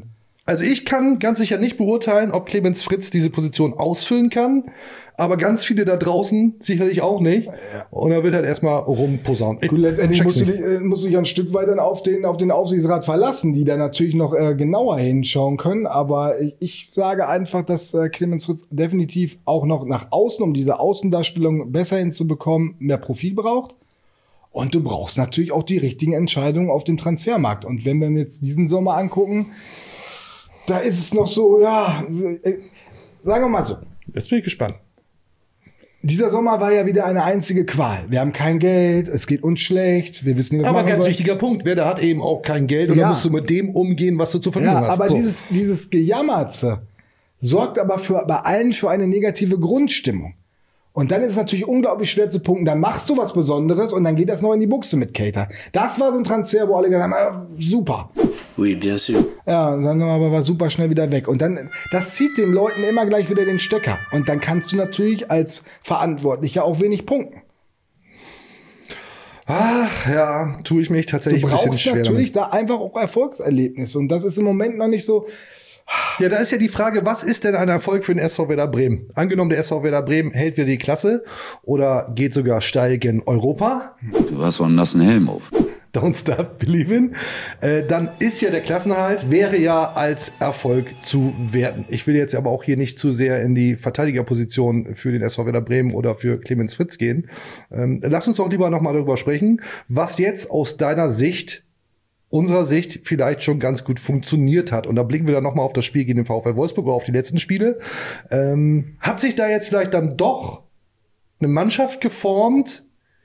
A: Also ich kann ganz sicher nicht beurteilen, ob Clemens Fritz diese Position ausfüllen kann, aber ganz viele da draußen sicherlich auch nicht. Ja. Und er wird halt erstmal rumposaunen.
D: Gut, letztendlich musst du, dich, äh, musst du dich ein Stück weit dann auf den, auf den Aufsichtsrat verlassen, die da natürlich noch äh, genauer hinschauen können. Aber ich, ich sage einfach, dass äh, Clemens Fritz definitiv auch noch nach außen, um diese Außendarstellung besser hinzubekommen, mehr Profil braucht. Und du brauchst natürlich auch die richtigen Entscheidungen auf dem Transfermarkt. Und wenn wir jetzt diesen Sommer angucken, da ist es noch so, ja, äh, sagen wir mal so.
A: Jetzt bin ich gespannt.
D: Dieser Sommer war ja wieder eine einzige Qual. Wir haben kein Geld, es geht uns schlecht, wir wissen nicht, was
A: aber
D: machen
A: ganz
D: soll.
A: wichtiger Punkt, wer da hat eben auch kein Geld und
D: Ja.
A: dann musst du mit dem umgehen, was du zur Verfügung
D: Ja,
A: hast.
D: aber
A: So.
D: dieses, dieses Gejammerze sorgt aber für, bei allen für eine negative Grundstimmung. Und dann ist es natürlich unglaublich schwer zu punkten. Dann machst du was Besonderes und dann geht das noch in die Buchse mit Cater. Das war so ein Transfer, wo alle gesagt haben, äh, super.
G: Oui, bien sûr.
D: Ja, und dann aber war super schnell wieder weg. Und dann, das zieht den Leuten immer gleich wieder den Stecker. Und dann kannst du natürlich als Verantwortlicher auch wenig punkten.
A: Ach ja, tue ich mich tatsächlich
D: Du
A: ein bisschen
D: brauchst
A: schwer
D: natürlich
A: damit.
D: da einfach auch Erfolgserlebnisse. Und das ist im Moment noch nicht so.
A: Ja, da ist ja die Frage, was ist denn ein Erfolg für den S V Werder Bremen? Angenommen, der S V Werder Bremen hält wieder die Klasse oder geht sogar steil gen Europa.
I: Du hast wohl einen nassen Helm auf.
A: Don't stop believing. Äh, dann ist ja der Klassenerhalt, wäre ja als Erfolg zu werten. Ich will jetzt aber auch hier nicht zu sehr in die Verteidigerposition für den S V Werder Bremen oder für Clemens Fritz gehen. Ähm, lass uns doch lieber nochmal darüber sprechen, was jetzt aus deiner Sicht, unserer Sicht, vielleicht schon ganz gut funktioniert hat. Und da blicken wir dann nochmal auf das Spiel gegen den VfL Wolfsburg oder auf die letzten Spiele. Ähm, hat sich da jetzt vielleicht dann doch eine Mannschaft geformt,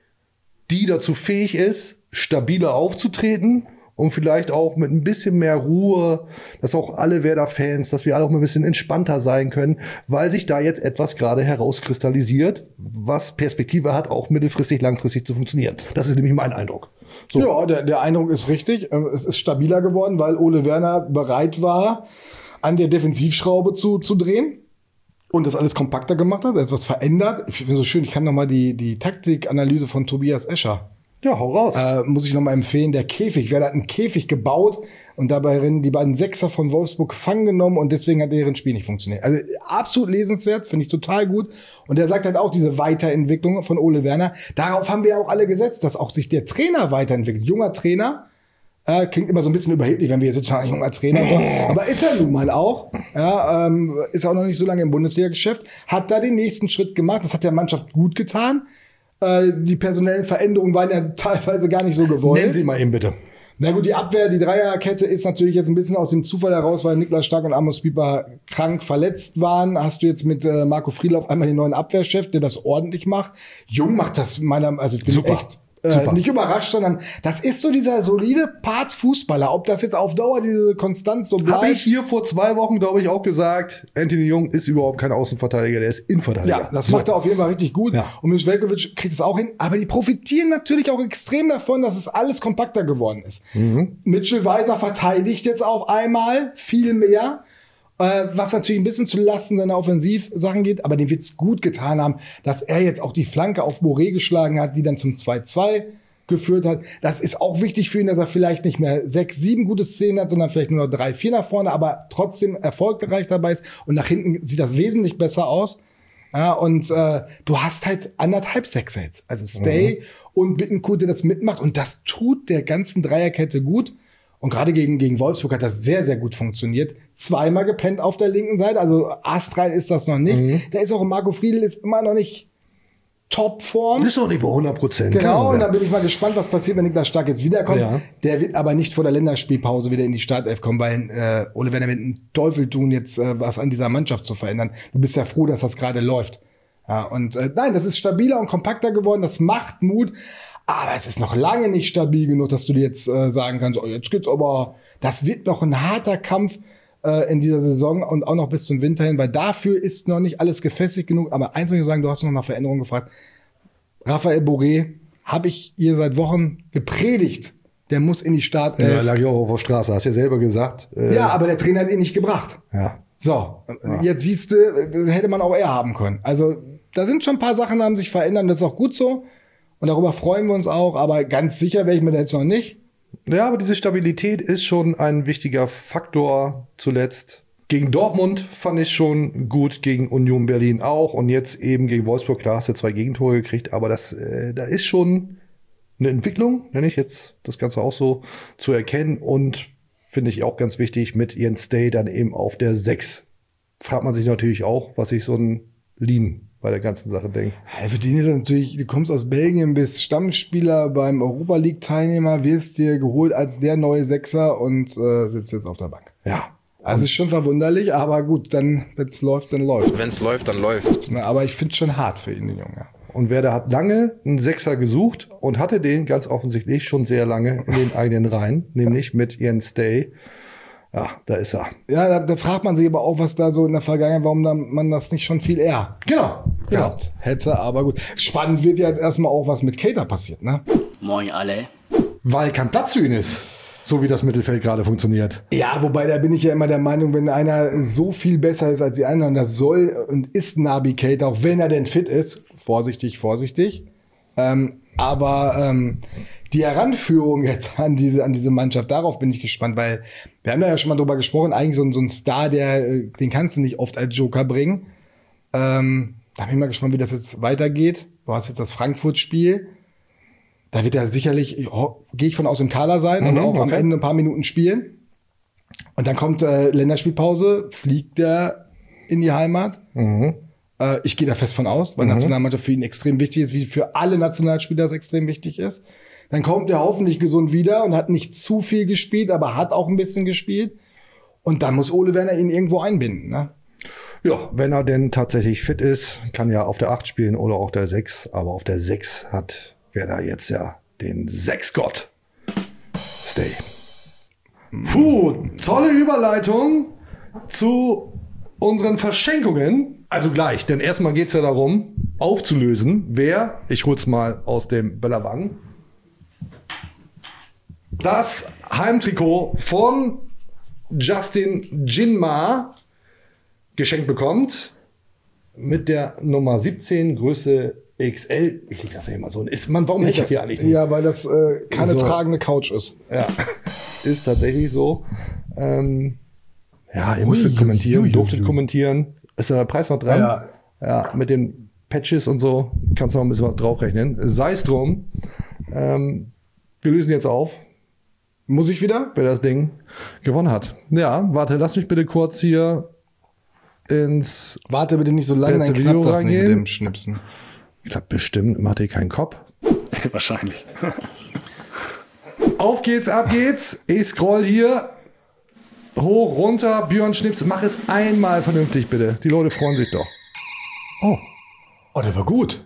A: die dazu fähig ist, stabiler aufzutreten und vielleicht auch mit ein bisschen mehr Ruhe, dass auch alle Werder-Fans, dass wir alle auch mal ein bisschen entspannter sein können, weil sich da jetzt etwas gerade herauskristallisiert, was Perspektive hat, auch mittelfristig, langfristig zu funktionieren. Das ist nämlich mein Eindruck. So.
D: Ja, der, der Eindruck ist richtig. Es ist stabiler geworden, weil Ole Werner bereit war, an der Defensivschraube zu, zu drehen. Und das alles kompakter gemacht hat, etwas verändert. Ich finde es so schön, ich kann noch mal die, die Taktikanalyse von Tobias Escher.
A: Ja, hau raus.
D: Äh, muss ich noch mal empfehlen, der Käfig. Wer hat einen Käfig gebaut und dabei die beiden Sechser von Wolfsburg gefangen genommen und deswegen hat deren Spiel nicht funktioniert. Also absolut lesenswert, finde ich total gut. Und er sagt halt auch diese Weiterentwicklung von Ole Werner. Darauf haben wir ja auch alle gesetzt, dass auch sich der Trainer weiterentwickelt. Junger Trainer. Äh, klingt immer so ein bisschen überheblich, wenn wir hier sitzen, ein junger Trainer. So. Aber ist er nun mal auch. Ja, ähm, ist auch noch nicht so lange im Bundesliga-Geschäft. Hat da den nächsten Schritt gemacht. Das hat der Mannschaft gut getan. Äh, die personellen Veränderungen waren ja teilweise gar nicht so gewollt.
A: Nennen Sie mal eben bitte.
D: Na gut, die Abwehr, die Dreierkette ist natürlich jetzt ein bisschen aus dem Zufall heraus, weil Niklas Stark und Amos Pieper krank verletzt waren. Hast du jetzt mit äh, Marco Friedl auf einmal den neuen Abwehrchef, der das ordentlich macht. Jung macht das meiner, also ich bin
A: Super.
D: echt äh, nicht überrascht, sondern das ist so dieser solide Part Fußballer. Ob das jetzt auf Dauer diese Konstanz so bleibt.
A: Habe ich hier vor zwei Wochen, glaube ich, auch gesagt, Anthony Jung ist überhaupt kein Außenverteidiger, der ist Innenverteidiger.
D: Ja, das
A: so.
D: macht er auf jeden Fall richtig gut.
A: Ja.
D: Und Milos Veljković kriegt es auch hin. Aber die profitieren natürlich auch extrem davon, dass es alles kompakter geworden ist.
A: Mhm.
D: Mitchell Weiser verteidigt jetzt auf einmal viel mehr. Äh, was natürlich ein bisschen zu Lasten seiner Offensivsachen geht. Aber dem wird es gut getan haben, dass er jetzt auch die Flanke auf Boré geschlagen hat, die dann zum zwei zwei geführt hat. Das ist auch wichtig für ihn, dass er vielleicht nicht mehr sechs, sieben gute Szenen hat, sondern vielleicht nur noch drei, vier nach vorne, aber trotzdem erfolgreich dabei ist. Und nach hinten sieht das wesentlich besser aus. Ja, und äh, du hast halt anderthalb Sechser jetzt. Also Stay mhm. und Bittencourt, der das mitmacht. Und das tut der ganzen Dreierkette gut. Und gerade gegen, gegen Wolfsburg hat das sehr, sehr gut funktioniert. Zweimal gepennt auf der linken Seite. Also astrein ist das noch nicht. Mhm. Da ist auch Marco Friedl ist immer noch nicht Topform.
A: Das ist auch nicht bei hundert Prozent.
D: Genau, und da bin ich mal gespannt, was passiert, wenn Niklas Stark jetzt wiederkommt.
A: Ja.
D: Der wird aber nicht vor der Länderspielpause wieder in die Startelf kommen, weil äh, Ole Werner wird einen Teufel tun, jetzt äh, was an dieser Mannschaft zu verändern. Du bist ja froh, dass das gerade läuft. Ja, und äh, nein, das ist stabiler und kompakter geworden, das macht Mut. Aber es ist noch lange nicht stabil genug, dass du dir jetzt äh, sagen kannst, oh, jetzt geht's aber, das wird noch ein harter Kampf äh, in dieser Saison und auch noch bis zum Winter hin, weil dafür ist noch nicht alles gefestigt genug. Aber eins muss ich sagen, du hast noch nach Veränderungen gefragt. Raphael Boré habe ich hier seit Wochen gepredigt. Der muss in die Startelf.
A: Ja, lag ja auch auf der Straße, hast ja selber gesagt. Äh,
D: ja, aber der Trainer hat ihn nicht gebracht.
A: Ja.
D: So,
A: Ja.
D: jetzt siehst du, das hätte man auch eher haben können. Also da sind schon ein paar Sachen, die haben sich verändert. Das ist auch gut so. Und darüber freuen wir uns auch. Aber ganz sicher wäre ich mir da jetzt noch nicht.
A: Ja, aber diese Stabilität ist schon ein wichtiger Faktor zuletzt. Gegen Dortmund fand ich schon gut, gegen Union Berlin auch. Und jetzt eben gegen Wolfsburg, klar, hast du zwei Gegentore gekriegt. Aber das, äh, da ist schon eine Entwicklung, nenne ich jetzt das Ganze auch so, zu erkennen. Und finde ich auch ganz wichtig, mit Jens Day dann eben auf der sechs. Fragt man sich natürlich auch, was sich so ein Lien bei der ganzen Sache denkt.
D: Ja, für den ist es natürlich, du kommst aus Belgien, bist Stammspieler beim Europa League Teilnehmer, wirst dir geholt als der neue Sechser und äh, sitzt jetzt auf der Bank.
A: Ja.
D: Also ist schon verwunderlich, aber gut, dann, wenn es läuft, dann läuft.
J: Wenn es läuft, dann läuft.
D: Na, aber ich finde es schon hart für ihn, den Jungen. Ja.
A: Und Werder hat lange einen Sechser gesucht und hatte den ganz offensichtlich schon sehr lange in den eigenen Reihen, nämlich mit Jens Day. Ja, da ist er.
D: Ja, da, da fragt man sich aber auch, was da so in der Vergangenheit, warum da, man das nicht schon viel eher
A: Genau, genau.
D: gehabt hätte. Aber gut, spannend wird ja jetzt erstmal auch, was mit Keita passiert, ne?
G: Moin alle.
A: Weil kein Platz für ihn ist, so wie das Mittelfeld gerade funktioniert.
D: Ja, wobei da bin ich ja immer der Meinung, wenn einer so viel besser ist als die anderen, das soll und ist Naby Keita, auch wenn er denn fit ist. Vorsichtig, vorsichtig. Ähm, aber ähm, die Heranführung jetzt an diese, an diese Mannschaft, darauf bin ich gespannt, weil wir haben da ja schon mal drüber gesprochen, eigentlich so ein, so ein Star, der, den kannst du nicht oft als Joker bringen. Ähm, da bin ich mal gespannt, wie das jetzt weitergeht. Du hast jetzt das Frankfurt-Spiel. Da wird er sicherlich, oh, gehe ich von aus, im Kader sein, mhm, und auch okay. am Ende ein paar Minuten spielen. Und dann kommt äh, Länderspielpause, fliegt er in die Heimat.
A: Mhm.
D: Äh, ich gehe da fest von aus, weil mhm. Nationalmannschaft für ihn extrem wichtig ist, wie für alle Nationalspieler es extrem wichtig ist. Dann kommt er hoffentlich gesund wieder und hat nicht zu viel gespielt, aber hat auch ein bisschen gespielt. Und dann muss Ole Werner ihn irgendwo einbinden, ne?
A: Ja, wenn er denn tatsächlich fit ist, kann ja auf der acht spielen oder auch der sechs. Aber auf der sechs hat Werder jetzt ja den Sechsgott. Stay. Puh, tolle Überleitung zu unseren Verschenkungen. Also gleich, denn erstmal geht's ja darum, aufzulösen, wer, ich hol's mal aus dem Böllerwagen, das Heimtrikot von Justin Jinma geschenkt bekommt mit der Nummer siebzehn, Größe X L. Ich leg das ja immer so. Ist man, warum hält das hier eigentlich nicht?
D: Ja, weil das äh, keine
A: so
D: tragende Couch ist.
A: Ja, ist tatsächlich so. Ähm, ja, ihr musstet kommentieren, durftet kommentieren. Ist da der Preis noch dran?
D: Ja.
A: Ja, mit den Patches und so kannst du noch ein bisschen was draufrechnen. Sei es drum. Ähm, wir lösen jetzt auf.
D: Muss ich wieder?
A: Wer das Ding gewonnen hat. Ja, warte, lass mich bitte kurz hier ins
D: Warte bitte nicht so lange, dann klappt das nicht mit dem Schnipsen.
A: Klappt bestimmt, macht ihr keinen Kopf.
C: Wahrscheinlich.
A: Auf geht's, ab geht's. Ich scroll hier hoch, runter. Björn Schnips, mach es einmal vernünftig, bitte. Die Leute freuen sich doch.
D: Oh. Oh, der war gut.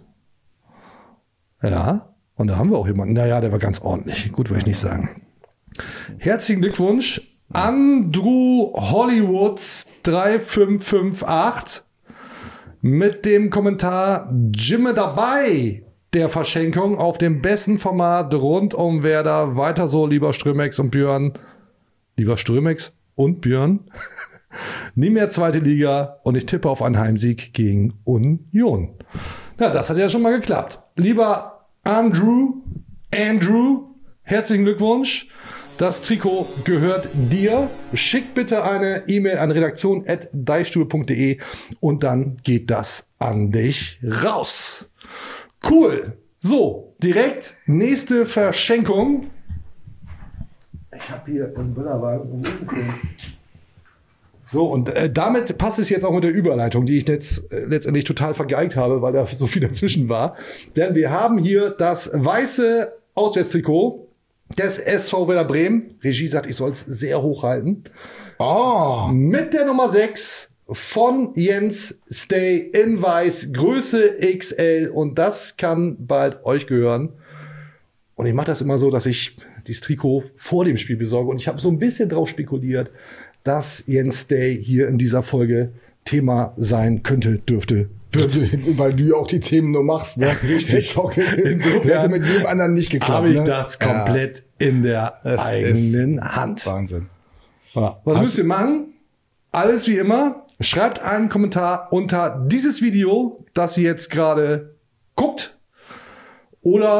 A: Ja, und da haben wir auch jemanden. Naja, der war ganz ordentlich. Gut, würde ich nicht sagen. Herzlichen Glückwunsch, Andrew Hollywoods drei fünf fünf acht mit dem Kommentar Jimme dabei der Verschenkung auf dem besten Format rund um Werder. Weiter so, lieber Strömex und Björn. Lieber Strömex und Björn. Nie mehr zweite Liga und ich tippe auf einen Heimsieg gegen Union. Na, das hat ja schon mal geklappt. Lieber Andrew, Andrew, herzlichen Glückwunsch. Das Trikot gehört dir. Schick bitte eine E-Mail an redaktion at deichstube punkt de und dann geht das an dich raus. Cool. So, direkt nächste Verschenkung. Ich habe hier einen Böllerwagen. Wo ist es denn? So, und äh, damit passt es jetzt auch mit der Überleitung, die ich jetzt äh, letztendlich total vergeigt habe, weil da so viel dazwischen war. Denn wir haben hier das weiße Auswärtstrikot des S V Werder Bremen. Regie sagt, ich soll es sehr hoch halten. Oh. Mit der Nummer sechs von Jens Stay in weiß, Größe X L. Und das kann bald euch gehören. Und ich mache das immer so, dass ich dieses Trikot vor dem Spiel besorge. Und ich habe so ein bisschen drauf spekuliert, dass Jens Stay hier in dieser Folge Thema sein könnte, dürfte,
D: wird. Weil du ja auch die Themen nur machst. Ne?
A: Richtig.
D: Insofern hätte mit jedem anderen nicht geklappt.
A: Habe ich
D: ne?
A: das komplett ja. in der das eigenen Hand.
D: Wahnsinn.
A: Ja. Was Hast müsst ihr machen? Alles wie immer. Schreibt einen Kommentar unter dieses Video, das ihr jetzt gerade guckt. Oder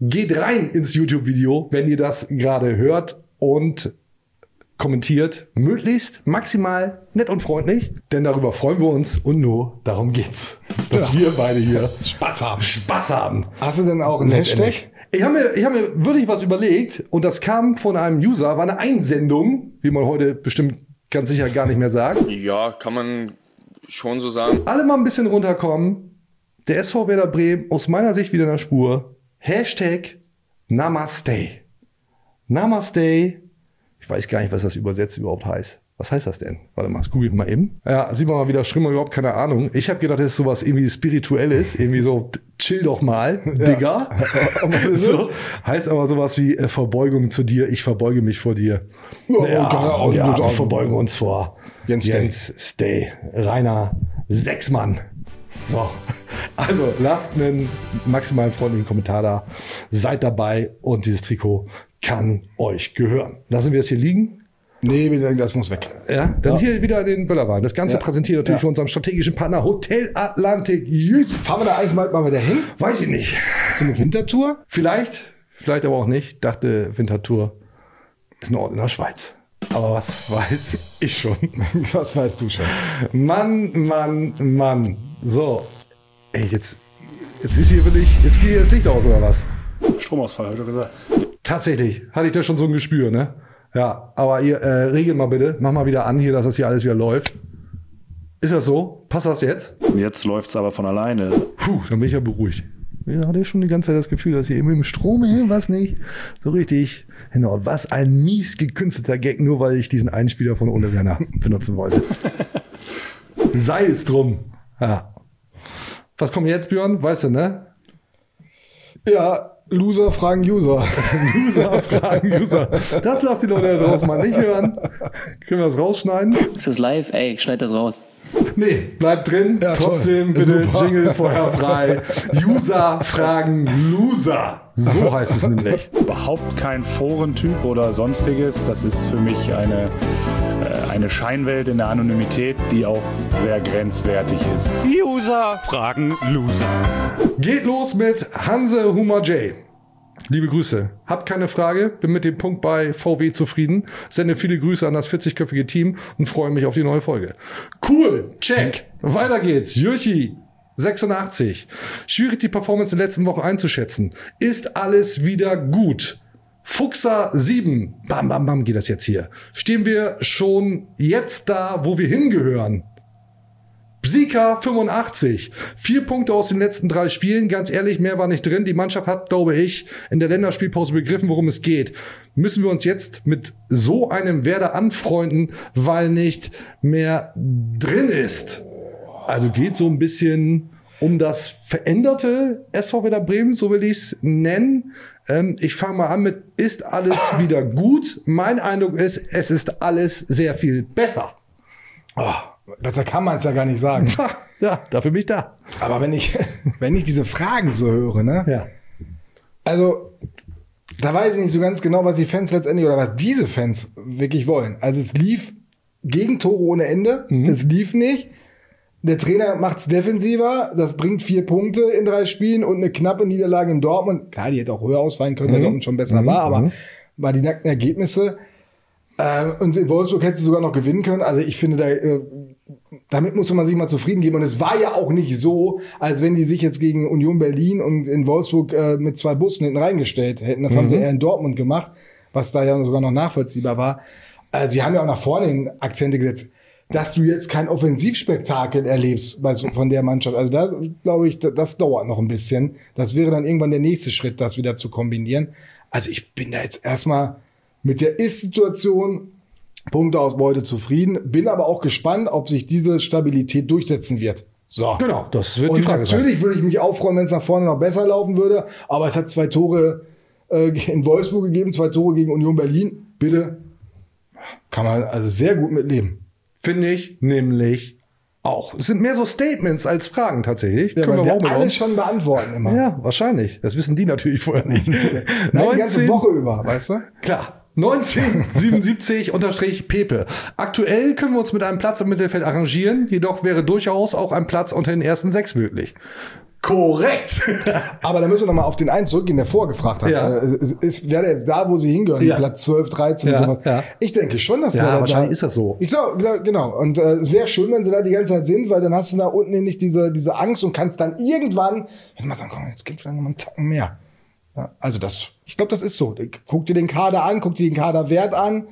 A: geht rein ins YouTube-Video, wenn ihr das gerade hört und kommentiert, möglichst maximal nett und freundlich, denn darüber freuen wir uns und nur darum geht's, dass ja. wir beide hier Spaß haben. Spaß haben.
D: Hast du denn auch einen Hashtag?
A: Ich habe mir, ich hab mir wirklich was überlegt und das kam von einem User, war eine Einsendung, wie man heute bestimmt ganz sicher gar nicht mehr sagt.
J: Ja, kann man schon so sagen.
A: Alle mal ein bisschen runterkommen. Der S V Werder Bremen, aus meiner Sicht wieder in der Spur. Hashtag Namaste. Namaste. Ich weiß gar nicht, was das übersetzt überhaupt heißt. Was heißt das denn? Warte mal, das google ich mal eben. Ja, sieht man mal wieder, Schrimmer überhaupt keine Ahnung. Ich habe gedacht, das ist sowas irgendwie Spirituelles. Irgendwie so, chill doch mal, ja. Digga. Was ist so, heißt aber sowas wie äh, Verbeugung zu dir, ich verbeuge mich vor dir. Ja, ja, ja, ja wir verbeugen uns vor Jens, Jens Stay. Rainer Sechsmann. So, also lasst einen maximal freundlichen Kommentar da. Seid dabei und dieses Trikot kann euch gehören. Lassen wir es hier liegen?
D: Nee, das muss weg.
A: Ja, dann ja. hier wieder den Böllerwagen. Das Ganze ja. präsentiert natürlich ja. von unserem strategischen Partner Hotel Atlantik Jüst.
D: Fahren wir da eigentlich mal, mal wieder hin?
A: Weiß ich nicht.
D: So eine Wintertour?
A: Vielleicht, vielleicht aber auch nicht. Dachte, Wintertour ist ein Ort in der Schweiz. Aber was weiß ich schon?
D: Was weißt du schon?
A: Mann, Mann, Mann. So, ey, jetzt, jetzt ist hier wirklich, jetzt geht hier das Licht aus, oder was?
C: Stromausfall, hat er gesagt.
A: Tatsächlich, hatte ich da schon so ein Gespür, ne? Ja, aber ihr äh, regelt mal bitte, mach mal wieder an hier, dass das hier alles wieder läuft. Ist das so? Passt das jetzt?
C: Jetzt läuft's aber von alleine.
A: Puh, dann bin ich ja beruhigt. Ja, hatte ich schon die ganze Zeit das Gefühl, dass hier eben im Strom was nicht so richtig genau. Was ein mies gekünstelter Gag, nur weil ich diesen Einspieler von Ole Werner benutzen wollte. Sei es drum. Ja. Was kommt jetzt, Björn? Weißt du, ne?
D: Ja, Loser fragen User.
A: Loser fragen User. Das lasst die Leute da draußen mal nicht hören. Können wir das rausschneiden?
K: Ist das live? Ey, schneid das raus.
A: Nee, bleibt drin. Ja, trotzdem toll. Bitte super. Jingle vorher frei. User fragen Loser. So heißt es nämlich.
L: Überhaupt kein Forentyp oder sonstiges. Das ist für mich eine, äh, eine Scheinwelt in der Anonymität, die auch sehr grenzwertig ist.
M: User fragen Loser.
A: Geht los mit Hanse Hummer J. Liebe Grüße. Habt keine Frage, bin mit dem Punkt bei V W zufrieden, sende viele Grüße an das vierzigköpfige Team und freue mich auf die neue Folge. Cool, check. Weiter geht's. Jürchi, sechsundachtzig. Schwierig, die Performance in der letzten Woche einzuschätzen. Ist alles wieder gut? Fuchser sieben. Bam, bam, bam geht das jetzt hier. Stehen wir schon jetzt da, wo wir hingehören? Psika fünfundachtzig. Vier Punkte aus den letzten drei Spielen. Ganz ehrlich, mehr war nicht drin. Die Mannschaft hat, glaube ich, in der Länderspielpause begriffen, worum es geht. Müssen wir uns jetzt mit so einem Werder anfreunden, weil nicht mehr drin ist? Also geht so ein bisschen um das veränderte S V Werder Bremen, so will ich es nennen. Ähm, ich fange mal an mit, ist alles wieder gut? Mein Eindruck ist, es ist alles sehr viel besser.
D: Oh. Besser kann man es ja gar nicht sagen.
A: Ja, dafür bin ich da.
D: Aber wenn ich, wenn ich diese Fragen so höre, ne?
A: Ja.
D: Also, da weiß ich nicht so ganz genau, was die Fans letztendlich oder was diese Fans wirklich wollen. Also, es lief Gegentore ohne Ende. Mhm. Es lief nicht. Der Trainer macht's defensiver. Das bringt vier Punkte in drei Spielen und eine knappe Niederlage in Dortmund. Klar, die hätte auch höher ausfallen können, mhm. weil Dortmund schon besser mhm. war, aber mhm. war die nackten Ergebnisse. Ähm, und in Wolfsburg hätte sie sogar noch gewinnen können. Also ich finde, da, äh, damit muss man sich mal zufrieden geben. Und es war ja auch nicht so, als wenn die sich jetzt gegen Union Berlin und in Wolfsburg äh, mit zwei Bussen hinten reingestellt hätten. Das mhm. haben sie eher in Dortmund gemacht, was da ja sogar noch nachvollziehbar war. Äh, sie haben ja auch nach vorne in Akzente gesetzt, dass du jetzt kein Offensivspektakel erlebst bei, von der Mannschaft. Also da glaube ich, das, das dauert noch ein bisschen. Das wäre dann irgendwann der nächste Schritt, das wieder zu kombinieren. Also ich bin da jetzt erstmal mit der Ist-Situation, Punkteausbeute zufrieden, bin aber auch gespannt, ob sich diese Stabilität durchsetzen wird.
A: So. Genau, das wird
D: und
A: die Frage sein.
D: Natürlich würde ich mich auch freuen, wenn es nach vorne noch besser laufen würde, aber es hat zwei Tore äh, in Wolfsburg gegeben, zwei Tore gegen Union Berlin. Bitte, kann man also sehr gut mitleben.
A: Finde ich nämlich auch. Es sind mehr so Statements als Fragen tatsächlich.
D: Ja, können wir auch mit alles uns. schon beantworten immer.
A: Ja, wahrscheinlich. Das wissen die natürlich vorher nicht.
D: Nein, neunzehn, die ganze Woche über, weißt du?
A: Klar. neunzehnhundertsiebenundsiebzig unterstrich Pepe. Aktuell können wir uns mit einem Platz im Mittelfeld arrangieren, jedoch wäre durchaus auch ein Platz unter den ersten sechs möglich. Korrekt.
D: Aber da müssen wir nochmal auf den einen zurückgehen, der vorgefragt hat.
A: Ja.
D: Ist, ist, wäre jetzt da, wo sie hingehören,
A: Ja.
D: Platz zwölf, dreizehn
A: Ja,
D: und sowas.
A: ja.
D: Ich denke schon, dass
A: Ja,
D: wir
A: wahrscheinlich
D: da,
A: ist das so.
D: Ich glaube, genau. Und äh, es wäre schön, wenn sie da die ganze Zeit sind, weil dann hast du da unten nicht diese, diese Angst und kannst dann irgendwann, wenn man sagen, komm, jetzt gibt es vielleicht noch mal einen Tacken mehr. Ja, also das, ich glaube, das ist so. Guck dir den Kader an, guck dir den Kaderwert an.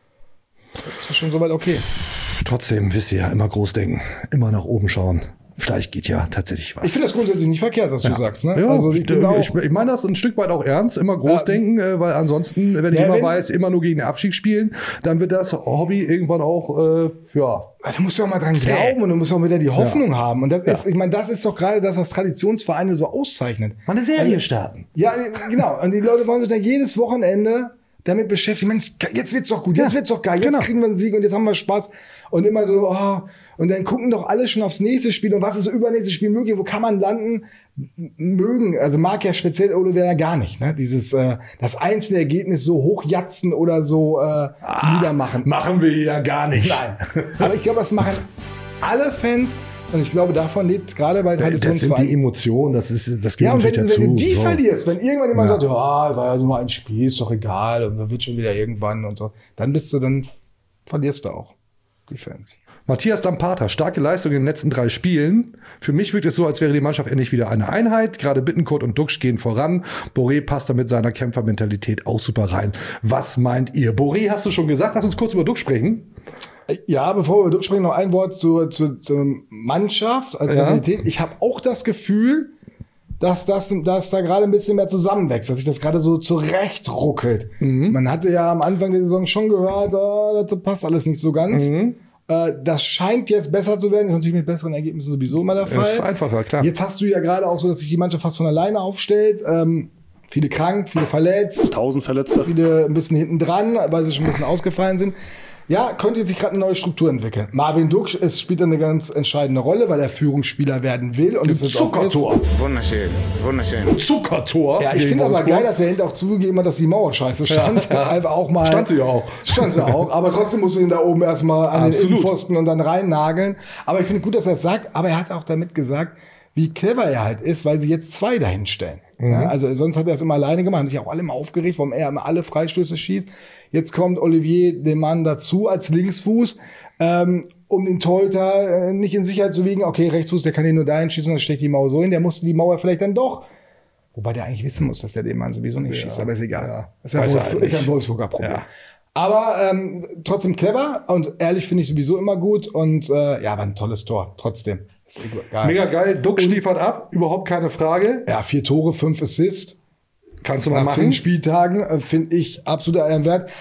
D: Das ist schon soweit okay.
A: Trotzdem wisst ihr ja, immer groß denken, immer nach oben schauen. Vielleicht geht ja tatsächlich was.
D: Ich finde das grundsätzlich nicht verkehrt, was
A: ja.
D: du sagst. Ne?
A: Ja,
D: also ich,
A: ich,
D: bin auch,
A: ich, ich meine das ein Stück weit auch ernst, immer groß
D: Ja.
A: denken, äh, weil ansonsten, wenn ich
D: Ja,
A: immer
D: wenn-
A: weiß, immer nur gegen den Abstieg spielen, dann wird das Hobby irgendwann auch, äh, ja.
D: Da musst du auch mal dran
A: Zäh.
D: glauben und du musst auch wieder die Hoffnung
A: Ja.
D: haben. Und das
A: Ja.
D: ist, ich meine, das ist doch gerade das, was Traditionsvereine so auszeichnet.
A: Mal eine Serie
D: Also-
A: starten.
D: Ja, genau. Und die Leute wollen sich dann jedes Wochenende damit beschäftigen. Mensch, jetzt wird's doch gut, jetzt
A: Ja,
D: wird's doch geil, jetzt
A: genau.
D: kriegen wir einen Sieg und jetzt haben wir Spaß. Und immer so, oh, und dann gucken doch alle schon aufs nächste Spiel und was ist das übernächste Spiel möglich, wo kann man landen? M- Mögen, also mag ja speziell Ole Werner gar nicht, ne? Dieses, äh, das einzelne Ergebnis so hochjatzen oder so äh,
A: Ah,
D: niedermachen.
A: Machen wir ja gar nicht.
D: Nein. Aber ich glaube, das machen alle Fans. Und ich glaube, davon lebt gerade bei
A: Das sind die
D: Traditionsvereinen.
A: Emotionen, das ist, das
D: Ja,
A: gehört
D: und wenn,
A: natürlich dazu.
D: wenn du die
A: so.
D: verlierst, wenn irgendwann jemand
A: Ja.
D: sagt, ja, war ja nur ein Spiel, ist doch egal, und dann wird schon wieder irgendwann und so, dann bist du, dann verlierst du auch die Fans.
A: Matthias Lampata, starke Leistung in den letzten drei Spielen. Für mich wirkt es so, als wäre die Mannschaft endlich wieder eine Einheit. Gerade Bittencourt und Duxch gehen voran. Boré passt da mit seiner Kämpfermentalität auch super rein. Was meint ihr? Boré hast du schon gesagt. Lass uns kurz über Duxch sprechen.
D: Ja, bevor wir durchsprechen, noch ein Wort zur, zur, zur Mannschaft als
A: Ja.
D: Mentalität. Ich habe auch das Gefühl, dass, das, dass da gerade ein bisschen mehr zusammenwächst, dass sich das gerade so zurecht ruckelt.
A: Mhm.
D: Man hatte ja am Anfang der Saison schon gehört, ah, das passt alles nicht so ganz.
A: Mhm.
D: Äh, das scheint jetzt besser zu werden, ist natürlich mit besseren Ergebnissen sowieso immer der Fall.
A: Das ist einfacher, klar.
D: Jetzt hast du ja gerade auch so, dass sich die Mannschaft fast von alleine aufstellt. Ähm, viele krank, viele verletzt,
C: Tausend Verletzte.
D: viele ein bisschen hinten dran, weil sie schon ein bisschen ausgefallen sind. Ja, könnte jetzt sich gerade eine neue Struktur entwickeln. Marvin Duxch es spielt eine ganz entscheidende Rolle, weil er Führungsspieler werden will. Und es ist auch
A: Zuckertor.
N: Wunderschön, wunderschön.
A: Zuckertor.
D: Ja, ich finde aber geil, dass er hinten auch zugegeben hat, dass die Mauer scheiße stand.
A: Ja, ja.
D: Einfach auch mal.
A: Stand sie auch.
D: Stand sie auch. Aber trotzdem musst du ihn da oben erstmal an
A: Absolut.
D: den Innenpfosten und dann rein nageln. Aber ich finde gut, dass er es sagt. Aber er hat auch damit gesagt, wie clever er halt ist, weil sie jetzt zwei dahin stellen.
A: Mhm.
D: Ja, also sonst hat er es immer alleine gemacht, haben sich auch alle immer aufgeregt, warum er immer alle Freistöße schießt. Jetzt kommt Olivier Demann dazu als Linksfuß, ähm, um den Torhüter äh, nicht in Sicherheit zu wiegen. Okay, Rechtsfuß, der kann ihn nur dahin schießen, dann steckt die Mauer so hin. Der musste die Mauer vielleicht dann doch. Wobei der eigentlich wissen muss, dass der Demann sowieso nicht
A: Ja.
D: schießt, aber ist egal.
A: Ja.
D: Ist, ja
A: Weiß er
D: Wolf,
A: halt
D: ist ja ein
A: nicht.
D: Wolfsburger Problem.
A: Ja.
D: Aber ähm, trotzdem clever und ehrlich finde ich sowieso immer gut. Und äh, ja, war ein tolles Tor, trotzdem. Ist egal.
A: Mega geil. Duxch liefert ab. Überhaupt keine Frage.
D: Ja, vier Tore, fünf Assists.
A: Kannst du mal
D: Nach zehn
A: machen.
D: Spieltagen äh, finde ich absolut ehrenwert.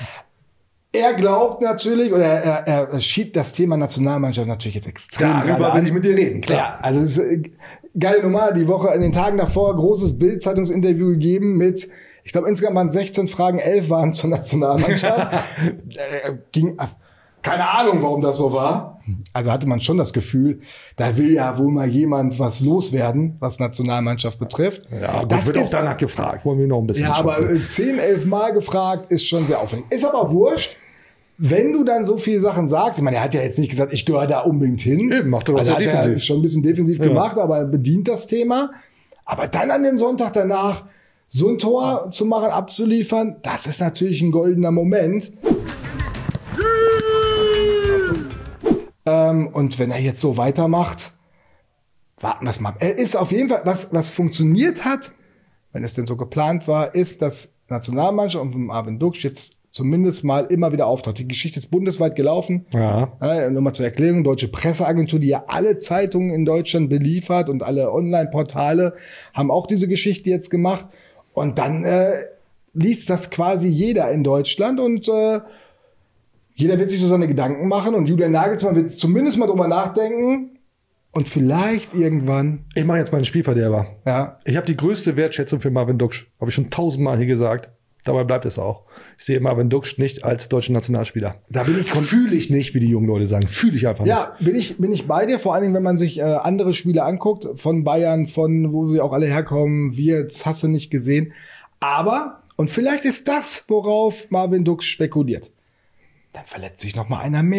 D: Er glaubt natürlich, oder er, er, er schiebt das Thema Nationalmannschaft natürlich jetzt extrem gerade
A: Darüber
D: an.
A: will ich mit dir reden, klar.
D: Ja, also es ist äh, geile Nummer. Die Woche, in den Tagen davor, großes Bild-Zeitungsinterview gegeben mit, ich glaube, insgesamt waren sechzehn Fragen, elf waren zur Nationalmannschaft. äh, ging, keine Ahnung, warum das so war. Also hatte man schon das Gefühl, da will ja wohl mal jemand was loswerden, was Nationalmannschaft betrifft.
A: Ja, gut,
D: das
A: wird auch
D: ist,
A: danach gefragt. Wollen wir noch ein bisschen
D: ja, aber
A: schützen.
D: äh, zehn, elf Mal gefragt ist schon sehr aufwendig. Ist aber wurscht. Wenn du dann so viele Sachen sagst, ich meine, er hat ja jetzt nicht gesagt, ich gehöre da unbedingt hin.
A: Eben, macht er doch
D: also
A: sehr
D: hat er
A: defensiv.
D: schon ein bisschen defensiv
A: Ja.
D: gemacht, aber er bedient das Thema. Aber dann an dem Sonntag danach so ein Tor zu machen, abzuliefern, das ist natürlich ein goldener Moment. Ähm, und wenn er jetzt so weitermacht, warten wir es mal. Er ist auf jeden Fall, was, was funktioniert hat, wenn es denn so geplant war, ist, dass Nationalmannschaft und Marvin Duxch jetzt zumindest mal immer wieder auftaucht. Die Geschichte ist bundesweit gelaufen.
A: Ja.
D: Äh, nur mal zur Erklärung, Deutsche Presseagentur, die ja alle Zeitungen in Deutschland beliefert und alle Online-Portale, haben auch diese Geschichte jetzt gemacht. Und dann äh, liest das quasi jeder in Deutschland und äh, jeder wird sich so seine Gedanken machen und Julian Nagelsmann wird zumindest mal drüber nachdenken und vielleicht irgendwann.
A: Ich mache jetzt mal einen Spielverderber.
D: Ja.
A: Ich habe die größte Wertschätzung für Marvin Duxch. Habe ich schon tausendmal hier gesagt. Dabei bleibt es auch. Ich sehe Marvin Duxch nicht als deutschen Nationalspieler.
D: Da bin ich
A: Fühle ich nicht, wie die jungen Leute sagen. Fühle ich einfach nicht.
D: Ja, bin ich, bin ich bei dir. Vor allen Dingen, wenn man sich äh, andere Spiele anguckt, von Bayern, von wo sie auch alle herkommen, Wirtz, hast du nicht gesehen. Aber, und vielleicht ist das, worauf Marvin Duxch spekuliert. Dann verletzt sich noch mal einer mehr.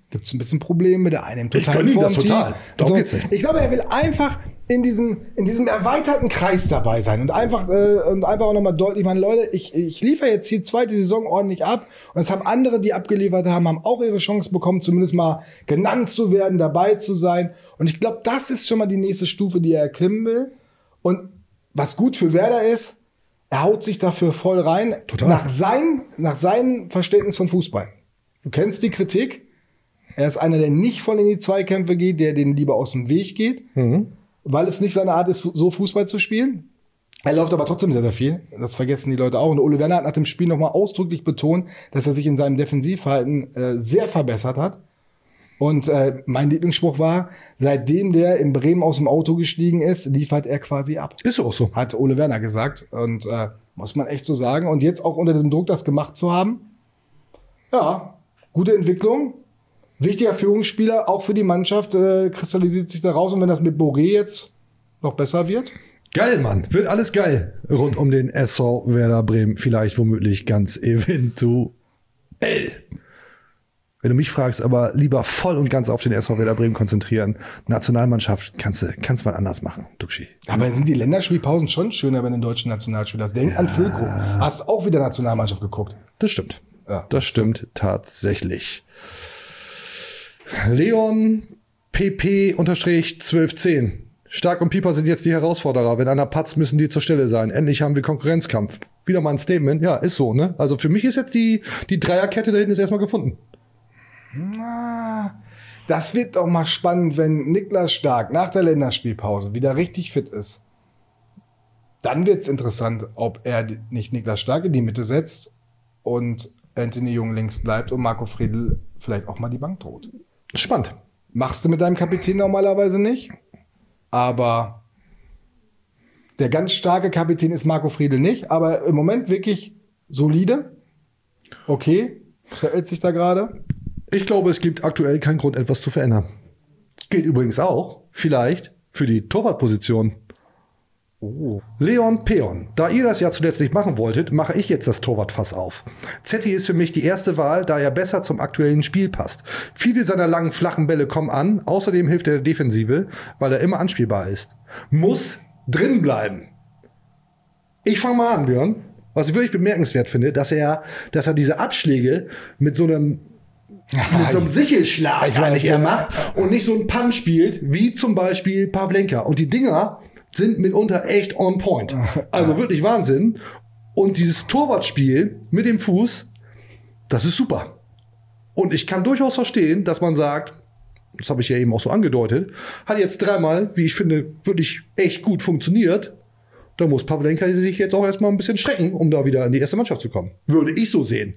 D: gibt es ein bisschen Probleme. Der eine im
A: Ich
D: totalen
A: gönn ihm das
D: Formteam.
A: total. Darum
D: So,
A: geht's nicht.
D: ich glaube, er will einfach in diesem, in diesem erweiterten Kreis dabei sein und einfach, äh, und einfach auch nochmal deutlich machen, Leute, ich, ich liefere jetzt die zweite Saison ordentlich ab und es haben andere, die abgeliefert haben, haben auch ihre Chance bekommen, zumindest mal genannt zu werden, dabei zu sein. Und ich glaube, das ist schon mal die nächste Stufe, die er erklimmen will. Und was gut für Werder ist, er haut sich dafür voll rein.
A: Total.
D: Nach sein, nach seinem Verständnis von Fußball. Du kennst die Kritik. Er ist einer, der nicht voll in die Zweikämpfe geht, der denen lieber aus dem Weg geht.
A: Mhm.
D: Weil es nicht seine Art ist, so Fußball zu spielen. Er läuft aber trotzdem sehr, sehr viel. Das vergessen die Leute auch. Und Ole Werner hat nach dem Spiel nochmal ausdrücklich betont, dass er sich in seinem Defensivverhalten äh, sehr verbessert hat. Und äh, mein Lieblingsspruch war, seitdem der in Bremen aus dem Auto gestiegen ist, liefert er quasi ab.
A: Ist auch so.
D: Hat Ole Werner gesagt. Und äh, muss man echt so sagen. Und jetzt auch unter diesem Druck, das gemacht zu haben. Ja, gute Entwicklung. Wichtiger Führungsspieler, auch für die Mannschaft, äh, kristallisiert sich da raus. Und wenn das mit Boré jetzt noch besser wird?
A: Geil, Mann. Wird alles geil rund um den S V Werder Bremen. Vielleicht womöglich ganz eventuell. Wenn du mich fragst, aber lieber voll und ganz auf den S V Werder Bremen konzentrieren. Nationalmannschaft kannst du kannst mal anders machen, Duxi.
D: Aber sind die Länderspielpausen schon schöner, wenn du einen deutschen Nationalspieler hast? Denk ja. an Füllkrug. Hast auch wieder Nationalmannschaft geguckt.
A: Das stimmt.
D: Ja,
A: das stimmt tatsächlich. Leon P P zwölf zehn. Stark und Pieper sind jetzt die Herausforderer. Wenn einer patzt, müssen die zur Stelle sein. Endlich haben wir Konkurrenzkampf. Wieder mal ein Statement. Ja, ist so, ne? Also für mich ist jetzt die, die Dreierkette da hinten ist erstmal gefunden.
D: Na, das wird doch mal spannend, wenn Niklas Stark nach der Länderspielpause wieder richtig fit ist. Dann wird's interessant, ob er nicht Niklas Stark in die Mitte setzt und Anthony Jung links bleibt und Marco Friedl vielleicht auch mal die Bank droht.
A: Spannend.
D: Machst du mit deinem Kapitän normalerweise nicht. Aber der ganz starke Kapitän ist Marco Friedl nicht. Aber im Moment wirklich solide. Okay. Was hält sich da gerade?
A: Ich glaube, es gibt aktuell keinen Grund, etwas zu verändern. Gilt übrigens auch vielleicht für die Torwartposition. Oh. Leon Peon. Da ihr das ja zuletzt nicht machen wolltet, mache ich jetzt das Torwartfass auf. Zetti ist für mich die erste Wahl, da er besser zum aktuellen Spiel passt. Viele seiner langen, flachen Bälle kommen an. Außerdem hilft er der Defensive, weil er immer anspielbar ist. Muss drin bleiben. Ich fange mal an, Björn. Was ich wirklich bemerkenswert finde, dass er, dass er diese Abschläge mit so einem mit so einem Sichelschlag eigentlich er macht und nicht so einen Punch spielt, wie zum Beispiel Pavlenka. Und die Dinger sind mitunter echt on point. Also wirklich Wahnsinn. Und dieses Torwartspiel mit dem Fuß, das ist super. Und ich kann durchaus verstehen, dass man sagt, das habe ich ja eben auch so angedeutet, hat jetzt dreimal, wie ich finde, wirklich echt gut funktioniert. Da muss Pavlenka sich jetzt auch erstmal ein bisschen strecken, um da wieder in die erste Mannschaft zu kommen. Würde ich so sehen.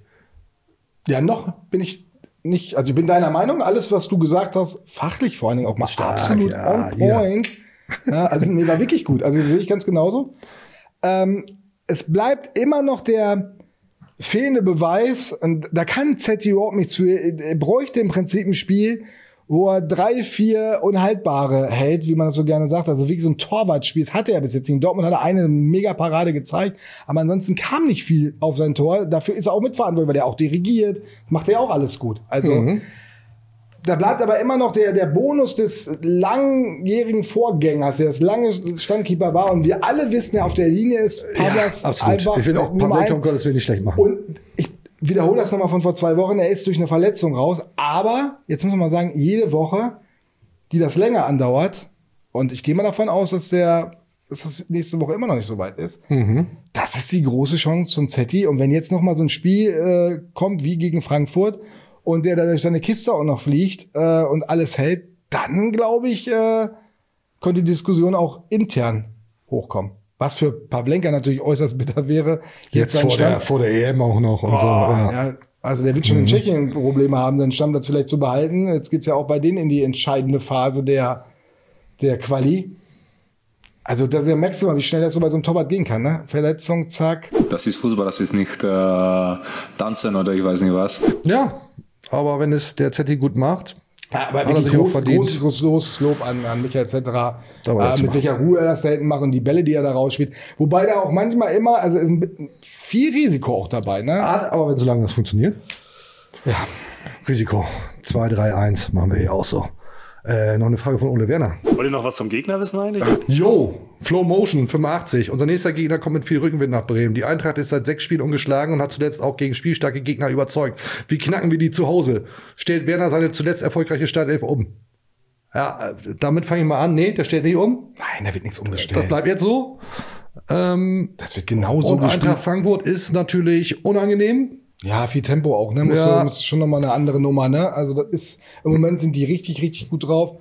D: Ja, noch bin ich nicht, also ich bin deiner Meinung, alles, was du gesagt hast, fachlich vor allen Dingen auch mal
A: Stark,
D: absolut
A: ja,
D: on point. Ja. Ja, also nee, war wirklich gut. Also sehe ich ganz genauso. Ähm, es bleibt immer noch der fehlende Beweis, und da kann Zetti überhaupt nichts für. Er bräuchte im Prinzip ein Spiel, wo er drei, vier Unhaltbare hält, wie man das so gerne sagt. Also wirklich so ein Torwartspiel. Das hatte er bis jetzt nicht. In Dortmund hat er eine Mega-Parade gezeigt, aber ansonsten kam nicht viel auf sein Tor. Dafür ist er auch mitverantwortlich, weil er auch dirigiert. Macht er auch alles gut. Also mhm. Da bleibt aber immer noch der, der Bonus des langjährigen Vorgängers, der das lange Stammkeeper war. Und wir alle wissen, ja, auf der Linie ist Pavlas
A: ja, absolut.
D: Einfach.
A: Ich will auch Pavlenka um Gottes Willen nicht schlecht machen.
D: Und ich wiederhole das nochmal von vor zwei Wochen. Er ist durch eine Verletzung raus. Aber, jetzt muss man mal sagen, jede Woche, die das länger andauert, und ich gehe mal davon aus, dass der, dass das nächste Woche immer noch nicht so weit ist, mhm. das ist die große Chance von Zetti. Und wenn jetzt nochmal so ein Spiel äh, kommt, wie gegen Frankfurt, und der da durch seine Kiste auch noch fliegt äh, und alles hält, dann, glaube ich, äh, könnte die Diskussion auch intern hochkommen. Was für Pavlenka natürlich äußerst bitter wäre.
A: Jetzt, jetzt vor, der, vor der E M auch noch und oh, so. Ja.
D: Ja, also der wird schon mhm. in Tschechien Probleme haben, seinen Stammplatz vielleicht zu behalten. Jetzt geht's ja auch bei denen in die entscheidende Phase der, der Quali. Also da merkst du mal, wie schnell das so bei so einem Torwart gehen kann, ne? Verletzung, zack.
O: Das ist Fußball, das ist nicht äh, Tanzen oder ich weiß nicht was.
A: Ja, aber wenn es der Zetti gut macht,
D: ja, aber hat er sich groß, auch verdient. Groß, groß, groß Lob an, an Michael et cetera. Äh, mit welcher Ruhe er das da hinten macht und die Bälle, die er da rausspielt. Wobei da auch manchmal immer, also ist ein, viel Risiko auch dabei, ne?
A: Aber wenn solange das funktioniert.
D: Ja.
A: Risiko. zwei drei eins machen wir hier auch so. Äh, noch eine Frage von Ole Werner.
C: Wollt ihr noch was zum Gegner wissen eigentlich?
A: Yo, Flow Motion fünfundachtzig. Unser nächster Gegner kommt mit viel Rückenwind nach Bremen. Die Eintracht ist seit sechs Spielen ungeschlagen und hat zuletzt auch gegen spielstarke Gegner überzeugt. Wie knacken wir die zu Hause? Stellt Werner seine zuletzt erfolgreiche Startelf um? Ja, damit fange ich mal an. Nee, der stellt nicht um.
D: Nein, da wird nichts umgestellt.
A: Das bleibt jetzt so. Ähm,
D: das wird genauso
A: und
D: gespielt.
A: Eintracht Frankfurt ist natürlich unangenehm.
D: Ja, viel Tempo auch, ne? Muss,
A: Ja.
D: muss schon nochmal eine andere Nummer, ne? Also das ist, im Moment sind die richtig, richtig gut drauf.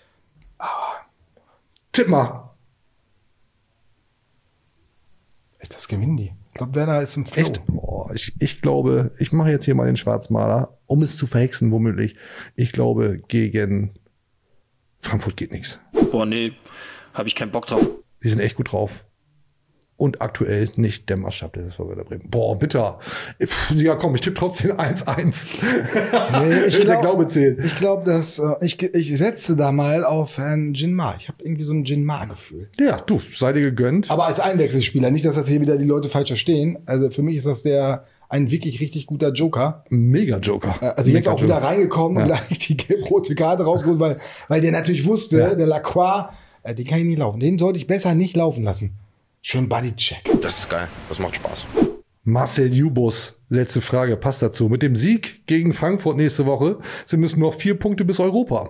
A: Tipp mal.
D: Echt, das gewinnen die. Ich glaube, Werner ist im Flow.
A: Echt? Boah, ich, ich glaube, ich mache jetzt hier mal den Schwarzmaler, um es zu verhexen womöglich. Ich glaube, gegen Frankfurt geht nichts.
K: Boah, nee, habe ich keinen Bock drauf.
A: Die sind echt gut drauf. Und aktuell nicht der Maßstab des SV Werder Bremen. Boah, bitter. Pff, ja, komm, ich tippe trotzdem eins eins.
D: Nee, ich
A: Der
D: glaube,
A: Glaube zählt.
D: ich glaube, dass äh, ich, ich setze da mal auf Herrn Jinma. Ich habe irgendwie so ein Jinma-Gefühl.
A: Ja, du, sei dir gegönnt.
D: Aber als Einwechselspieler, nicht, dass das hier wieder die Leute falsch verstehen. Also für mich ist das der ein wirklich richtig guter Joker.
A: Mega Joker.
D: Äh, Also jetzt
A: Mega
D: auch wieder
A: Joker.
D: reingekommen
A: Ja.
D: und gleich die gelb-rote Karte rausgeholt, weil, weil der natürlich wusste,
A: Ja.
D: der Lacroix, äh, den kann ich nicht laufen. Den sollte ich besser nicht laufen lassen. Schön Bodycheck.
J: Das ist geil. Das macht Spaß.
A: Marcel Jubus, letzte Frage, passt dazu. Mit dem Sieg gegen Frankfurt nächste Woche sind es nur noch vier Punkte bis Europa.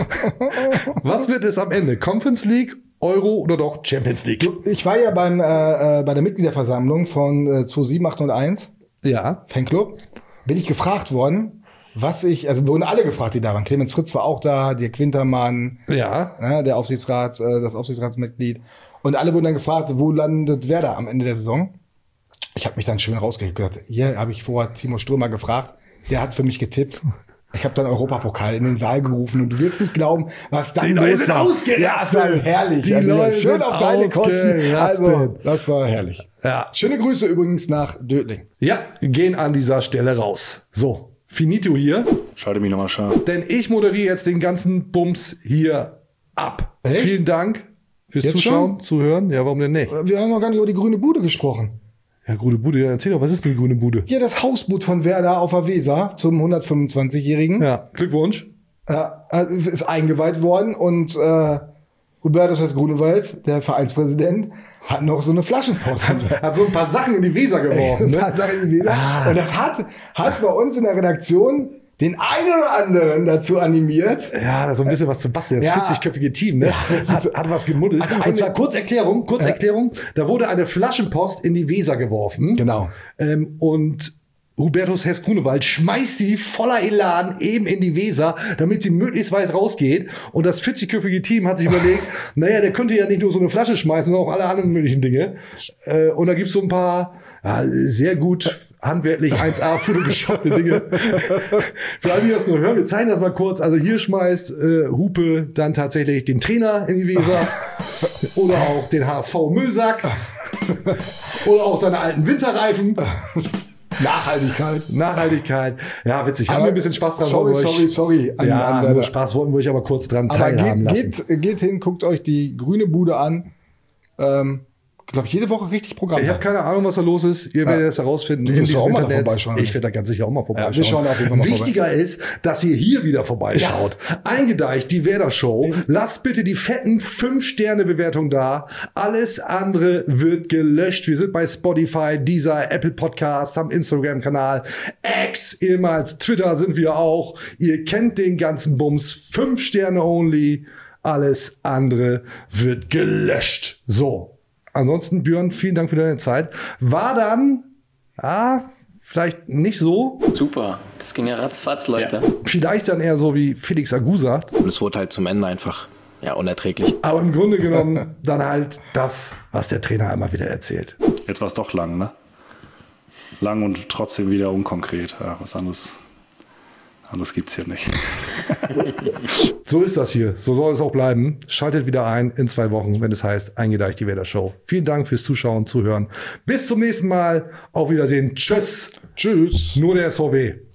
A: Was wird es am Ende? Conference League, Euro oder doch Champions League?
D: Ich war ja beim, äh, äh, bei der Mitgliederversammlung von äh, zwei sieben acht null eins.
A: Ja.
D: Fanclub. Bin ich gefragt worden, was ich, also wurden alle gefragt, die da waren. Clemens Fritz war auch da, Dirk Wintermann,
A: Ja.
D: ne, der Aufsichtsrat, äh, das Aufsichtsratsmitglied. Und alle wurden dann gefragt, wo landet Werder am Ende der Saison? Ich habe mich dann schön rausgehört. Hier habe ich vorher Timo Stürmer gefragt. Der hat für mich getippt. Ich habe dann Europapokal in den Saal gerufen und du wirst nicht glauben, was dann
A: Die Leute
D: los
A: sind
D: war.
A: ausgerastet.
D: Ja, das war herrlich.
A: Die
D: Ja,
A: Leute
D: schön
A: sind
D: auf deine Kosten.
A: ausgerastet.
D: Also, das war herrlich.
A: Ja.
D: Schöne Grüße übrigens nach Dötling.
A: Ja, gehen an dieser Stelle raus. So, finito hier.
C: Schalte mich nochmal scharf.
A: Denn ich moderiere jetzt den ganzen Bums hier ab.
D: Echt?
A: Vielen Dank fürs
D: Jetzt
A: Zuschauen, Zuhören. Ja, warum denn nicht?
D: Wir haben noch gar nicht über die grüne Bude gesprochen.
A: Ja, grüne Bude, ja, erzähl doch, was ist denn die grüne Bude?
D: Hier das Hausboot von Werder auf der Weser zum hundertfünfundzwanzigjährigen.
A: Ja, Glückwunsch.
D: Äh, ist eingeweiht worden und äh, Hubertus heißt Grunewald, der Vereinspräsident, hat noch so eine Flaschenpost.
A: Hat so ein paar Sachen in die Weser geworfen.
D: Ein
A: Ne?
D: paar Sachen in die Weser.
A: Ah.
D: Und das hat, hat bei uns in der Redaktion den einen oder anderen dazu animiert.
A: Ja, da so ein bisschen was zu basteln. Das
D: Ja.
A: vierzigköpfige Team, ne?
D: Ja, das
A: hat,
D: ist-
A: hat was gemuddelt.
D: Also
A: Und
D: eine-
A: zwar Kurzerklärung, Kurzerklärung.
D: Ja.
A: Da wurde eine Flaschenpost in die Weser geworfen.
D: Genau.
A: Ähm, und Hubertus Hess Grunewald schmeißt die voller Elan eben in die Weser, damit sie möglichst weit rausgeht. Und das vierzigköpfige Team hat sich überlegt, naja, der könnte ja nicht nur so eine Flasche schmeißen, sondern auch alle anderen möglichen Dinge. Äh, und da gibt's so ein paar ja, sehr gut handwerklich eins A fotogeshoppte Dinge. Für alle, die das nur hören, wir zeigen das mal kurz. Also hier schmeißt äh, Hupe dann tatsächlich den Trainer in die Weser oder auch den H S V-Müllsack oder auch seine alten Winterreifen.
D: Nachhaltigkeit.
A: Nachhaltigkeit. Ja, witzig. Haben
D: Aber
A: wir ein bisschen Spaß dran.
D: sorry,
A: wollen wir
D: sorry,
A: euch-
D: sorry an-
A: ja,
D: an
A: nur
D: Werder.
A: Spaß wollten wir euch aber kurz dran
D: Aber
A: teilhaben
D: geht,
A: lassen.
D: geht, geht hin, guckt euch die grüne Bude an. Ähm, ich glaube, jede Woche richtig Programm.
A: Ich habe keine Ahnung, was da los ist. Ihr werdet das herausfinden
D: Du
A: in
D: wirst
A: diesem
D: auch mal da
A: Internet.
D: vorbeischauen,
A: Ich
D: oder?
A: werde da ganz sicher auch mal vorbeischauen.
D: Ja, wir schauen auf jeden Fall mal
A: Wichtiger ist, dass ihr hier wieder vorbeischaut. Eingedeicht, die Werder Show. Lasst bitte die fetten fünf Sterne Bewertung da. Alles andere wird gelöscht. Wir sind bei Spotify, Deezer, Apple Podcast, haben Instagram-Kanal, X, ehemals Twitter sind wir auch. Ihr kennt den ganzen Bums. Fünf Sterne only. Alles andere wird gelöscht. So. Ansonsten, Björn, vielen Dank für deine Zeit. War dann, ah, vielleicht nicht so.
K: Super, das ging ja ratzfatz, Leute.
A: Vielleicht dann eher so wie Felix Agu sagt.
P: Und es wurde halt zum Ende einfach ja, unerträglich.
A: Aber im Grunde genommen dann halt das, was der Trainer immer wieder erzählt.
C: Jetzt war es doch lang, ne? Lang und trotzdem wieder unkonkret. Ja, was anderes, anderes gibt's hier nicht.
A: So ist das hier. So soll es auch bleiben. Schaltet wieder ein in zwei Wochen, wenn es heißt, eingedeicht die Werder Show. Vielen Dank fürs Zuschauen, Zuhören. Bis zum nächsten Mal. Auf Wiedersehen. Tschüss.
D: Tschüss.
A: Nur der S V W.